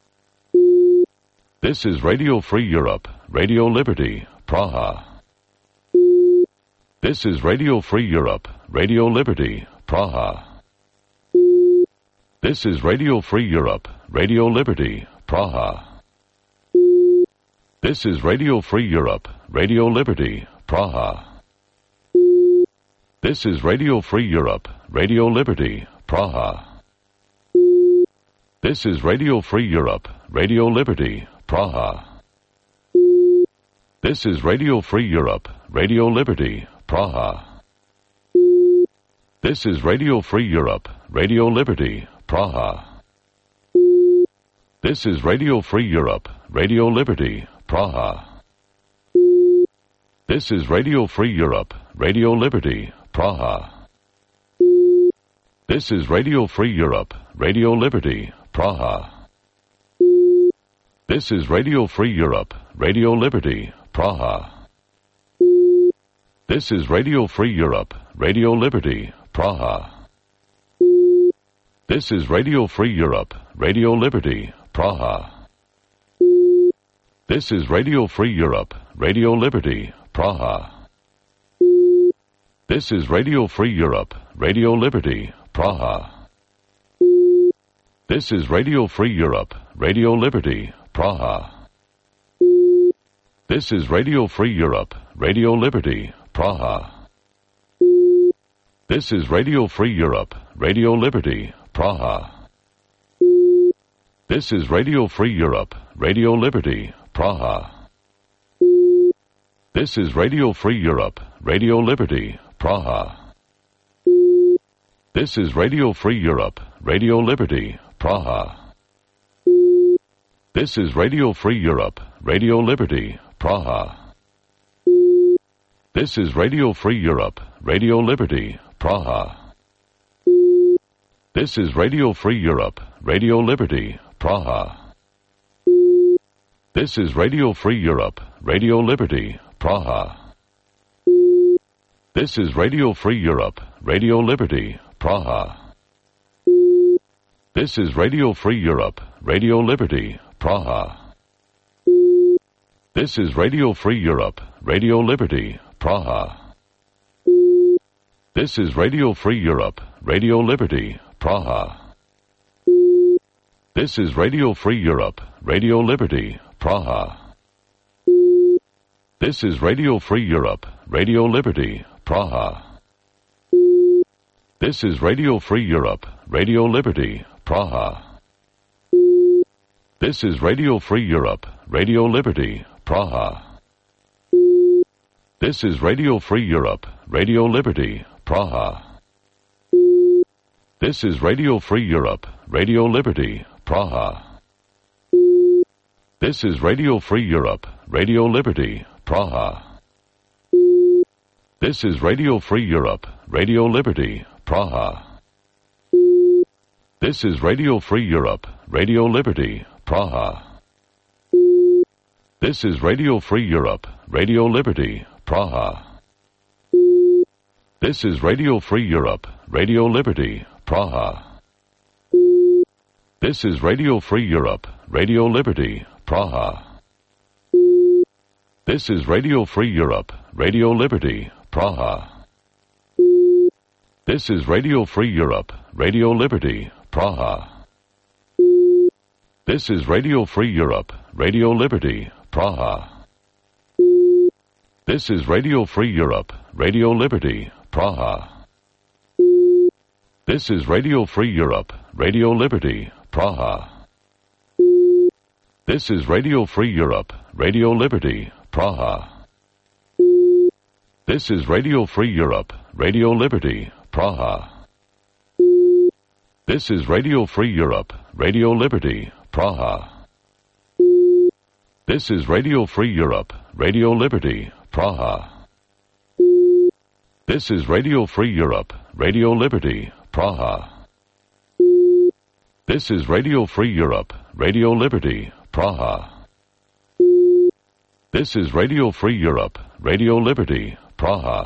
This is Radio Free Europe, Radio Liberty, Praha. This is Radio Free Europe, Radio Liberty, Praha. This is Radio Free Europe, Radio Liberty, Praha. This is Radio Free Europe, Radio Liberty, Praha. This is Radio Free Europe, Radio Liberty, Praha. This is Radio Free Europe, Radio Liberty, Praha. This is Radio Free Europe, Radio Liberty, Praha. This is Radio Free Europe, Radio Liberty, Praha. This is Radio Free Europe, Radio Liberty, Praha. This is Radio Free Europe, Radio Liberty, Praha. This is Radio Free Europe, Radio Liberty, Praha. This is Radio Free Europe, Radio Liberty, Praha. This is Radio Free Europe, Radio Liberty, Praha. This is Radio Free Europe, Radio Liberty, Praha. This is Radio Free Europe, Radio Liberty, Praha. This is Radio Free Europe, Radio Liberty, Praha. This is Radio Free Europe, Radio Liberty, Praha. This is Radio Free Europe, Radio Liberty, Praha. This is Radio Free Europe, Radio Liberty, Praha. This is Radio Free Europe, Radio Liberty, Praha. This is Radio Free Europe, Radio Liberty, Praha. This is Radio Free Europe, Radio Liberty, Praha. This is Radio Free Europe, Radio Liberty, Praha. This is Radio Free Europe, Radio Liberty, Praha. This is Radio Free Europe, Radio Liberty, Praha. This is Radio Free Europe, Radio Liberty, Praha. This is Radio Free Europe, Radio Liberty, Praha. This is Radio Free Europe, Radio Liberty, Praha. This is Radio Free Europe, Radio Liberty, Praha. This is Radio Free Europe, Radio Liberty, Praha. This is Radio Free Europe, Radio Liberty, Praha. This is Radio Free Europe, Radio Liberty, Praha. This is Radio Free Europe, Radio Liberty, Praha. This is Radio Free Europe, Radio Liberty, Praha. This is Radio Free Europe, Radio Liberty, Praha. This is Radio Free Europe, Radio Liberty, Praha. This is Radio Free Europe, Radio Liberty, Praha. This is Radio Free Europe, Radio Liberty, Praha. This is Radio Free Europe, Radio Liberty, Praha. This is Radio Free Europe, Radio Liberty, Praha. This is Radio Free Europe, Radio Liberty, Praha. This is Radio Free Europe, Radio Liberty, Praha. This is Radio Free Europe, Radio Liberty, Praha. This is Radio Free Europe, Radio Liberty, Praha. This is Radio Free Europe, Radio Liberty, Praha. This is Radio Free Europe, Radio Liberty, Praha. This is Radio Free Europe, Radio Liberty, Praha. This is Radio Free Europe, Radio Liberty, Praha. This is Radio Free Europe, Radio Liberty, Praha. This is Radio Free Europe, Radio Liberty, Praha. This is Radio Free Europe, Radio Liberty, Praha. This is Radio Free Europe, Radio Liberty, Praha. This is Radio Free Europe, Radio Liberty, Praha. This is Radio Free Europe, Radio Liberty, Praha.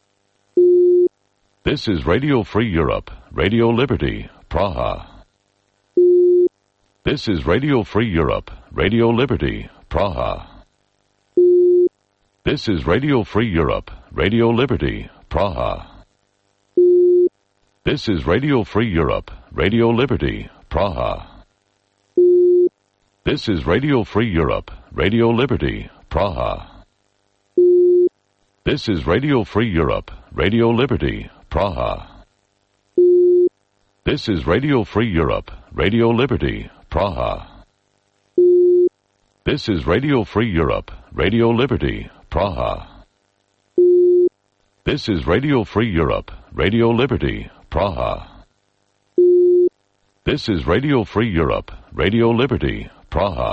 This is Radio Free Europe, Radio Liberty, Praha. This is Radio Free Europe, Radio Liberty, Praha. This is Radio Free Europe, Radio Liberty, Praha. This is Radio Free Europe, Radio Liberty, Praha. This is Radio Free Europe, Radio Liberty, Praha. This is Radio Free Europe, Radio Liberty, Praha. This is Radio Free Europe, Radio Liberty, Praha. This is Radio Free Europe, Radio Liberty, Praha. This is Radio Free Europe, Radio Liberty, Praha. This is Radio Free Europe, Radio Liberty, Praha.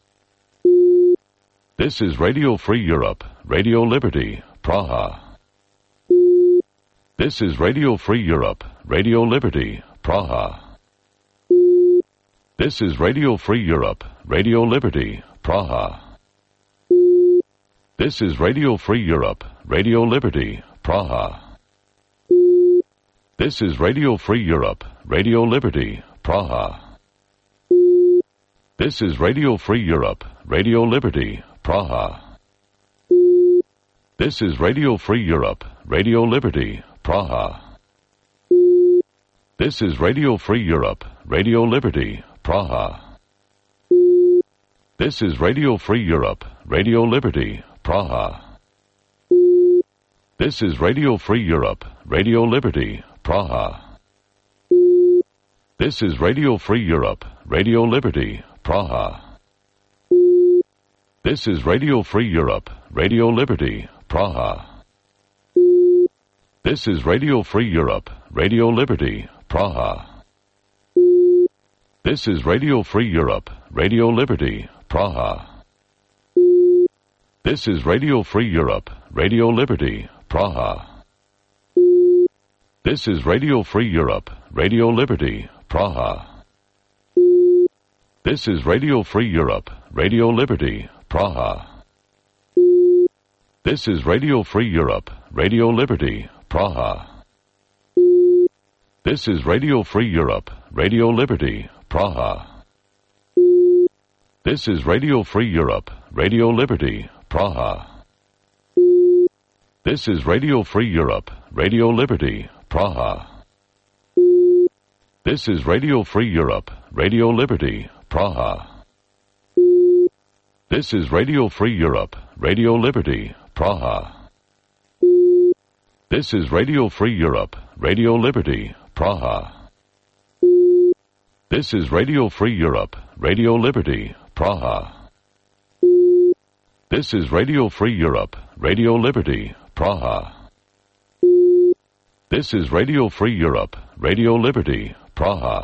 This is Radio Free Europe, Radio Liberty, Praha. This is Radio Free Europe, Radio Liberty, Praha. This is Radio Free Europe, Radio Liberty, Praha. This is Radio Free Europe, Radio Liberty, Praha. This is Radio Free Europe, Radio Liberty, Praha. This is Radio Free Europe, Radio Liberty, Praha. This is Radio Free Europe, Radio Liberty, Praha. This is Radio Free Europe, Radio Liberty, Praha. This is Radio Free Europe, Radio Liberty, Praha. This is Radio Free Europe, Radio Liberty, Praha. This is Radio Free Europe, Radio Liberty, Praha. This is Radio Free Europe, Radio Liberty, Praha. This is Radio Free Europe, Radio Liberty, Praha. This is Radio Free Europe, Radio Liberty, Praha. This is Radio Free Europe, Radio Liberty, Praha. This is Radio Free Europe, Radio Liberty, Praha. This is Radio Free Europe, Radio Liberty, Praha. This is Radio Free Europe, Radio Liberty, Praha. This is Radio Free Europe, Radio Liberty, Praha. This is Radio Free Europe, Radio Liberty, Praha. This is Radio Free Europe, Radio Liberty, Praha. This is Radio Free Europe, Radio Liberty, Praha. This is Radio Free Europe, Radio Liberty, Praha. This is Radio Free Europe, Radio Liberty, Praha. This is Radio Free Europe, Radio Liberty, Praha. This is Radio Free Europe, Radio Liberty, Praha. This is Radio Free Europe, Radio Liberty, Praha.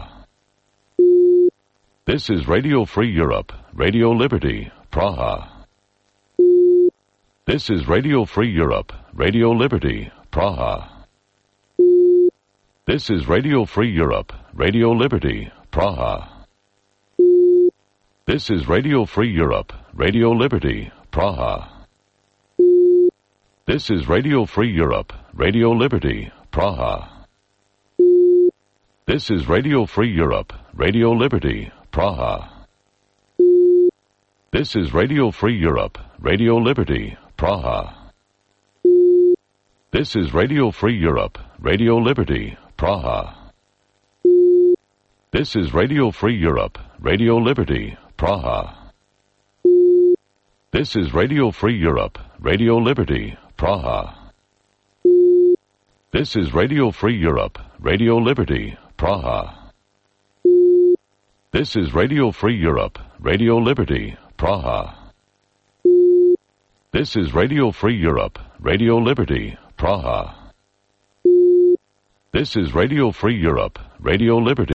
This is Radio Free Europe, Radio Liberty, Praha. This is Radio Free Europe, Radio Liberty, Praha. This is Radio Free Europe, Radio Liberty, Praha. This is Radio Free Europe, Radio Liberty, Praha. This is Radio Free Europe, Radio Liberty, Praha. This is Radio Free Europe, Radio Liberty, Praha. This is Radio Free Europe, Radio Liberty, Praha. This is Radio Free Europe, Radio Liberty, Praha. This is Radio Free Europe, Radio Liberty, Praha. This is Radio Free Europe, Radio Liberty, Praha. This is Radio Free Europe, Radio Liberty, Praha. This is Radio Free Europe, Radio Liberty, Praha. This is Radio Free Europe, Radio Liberty, Praha. This is Radio Free Europe, Radio Liberty.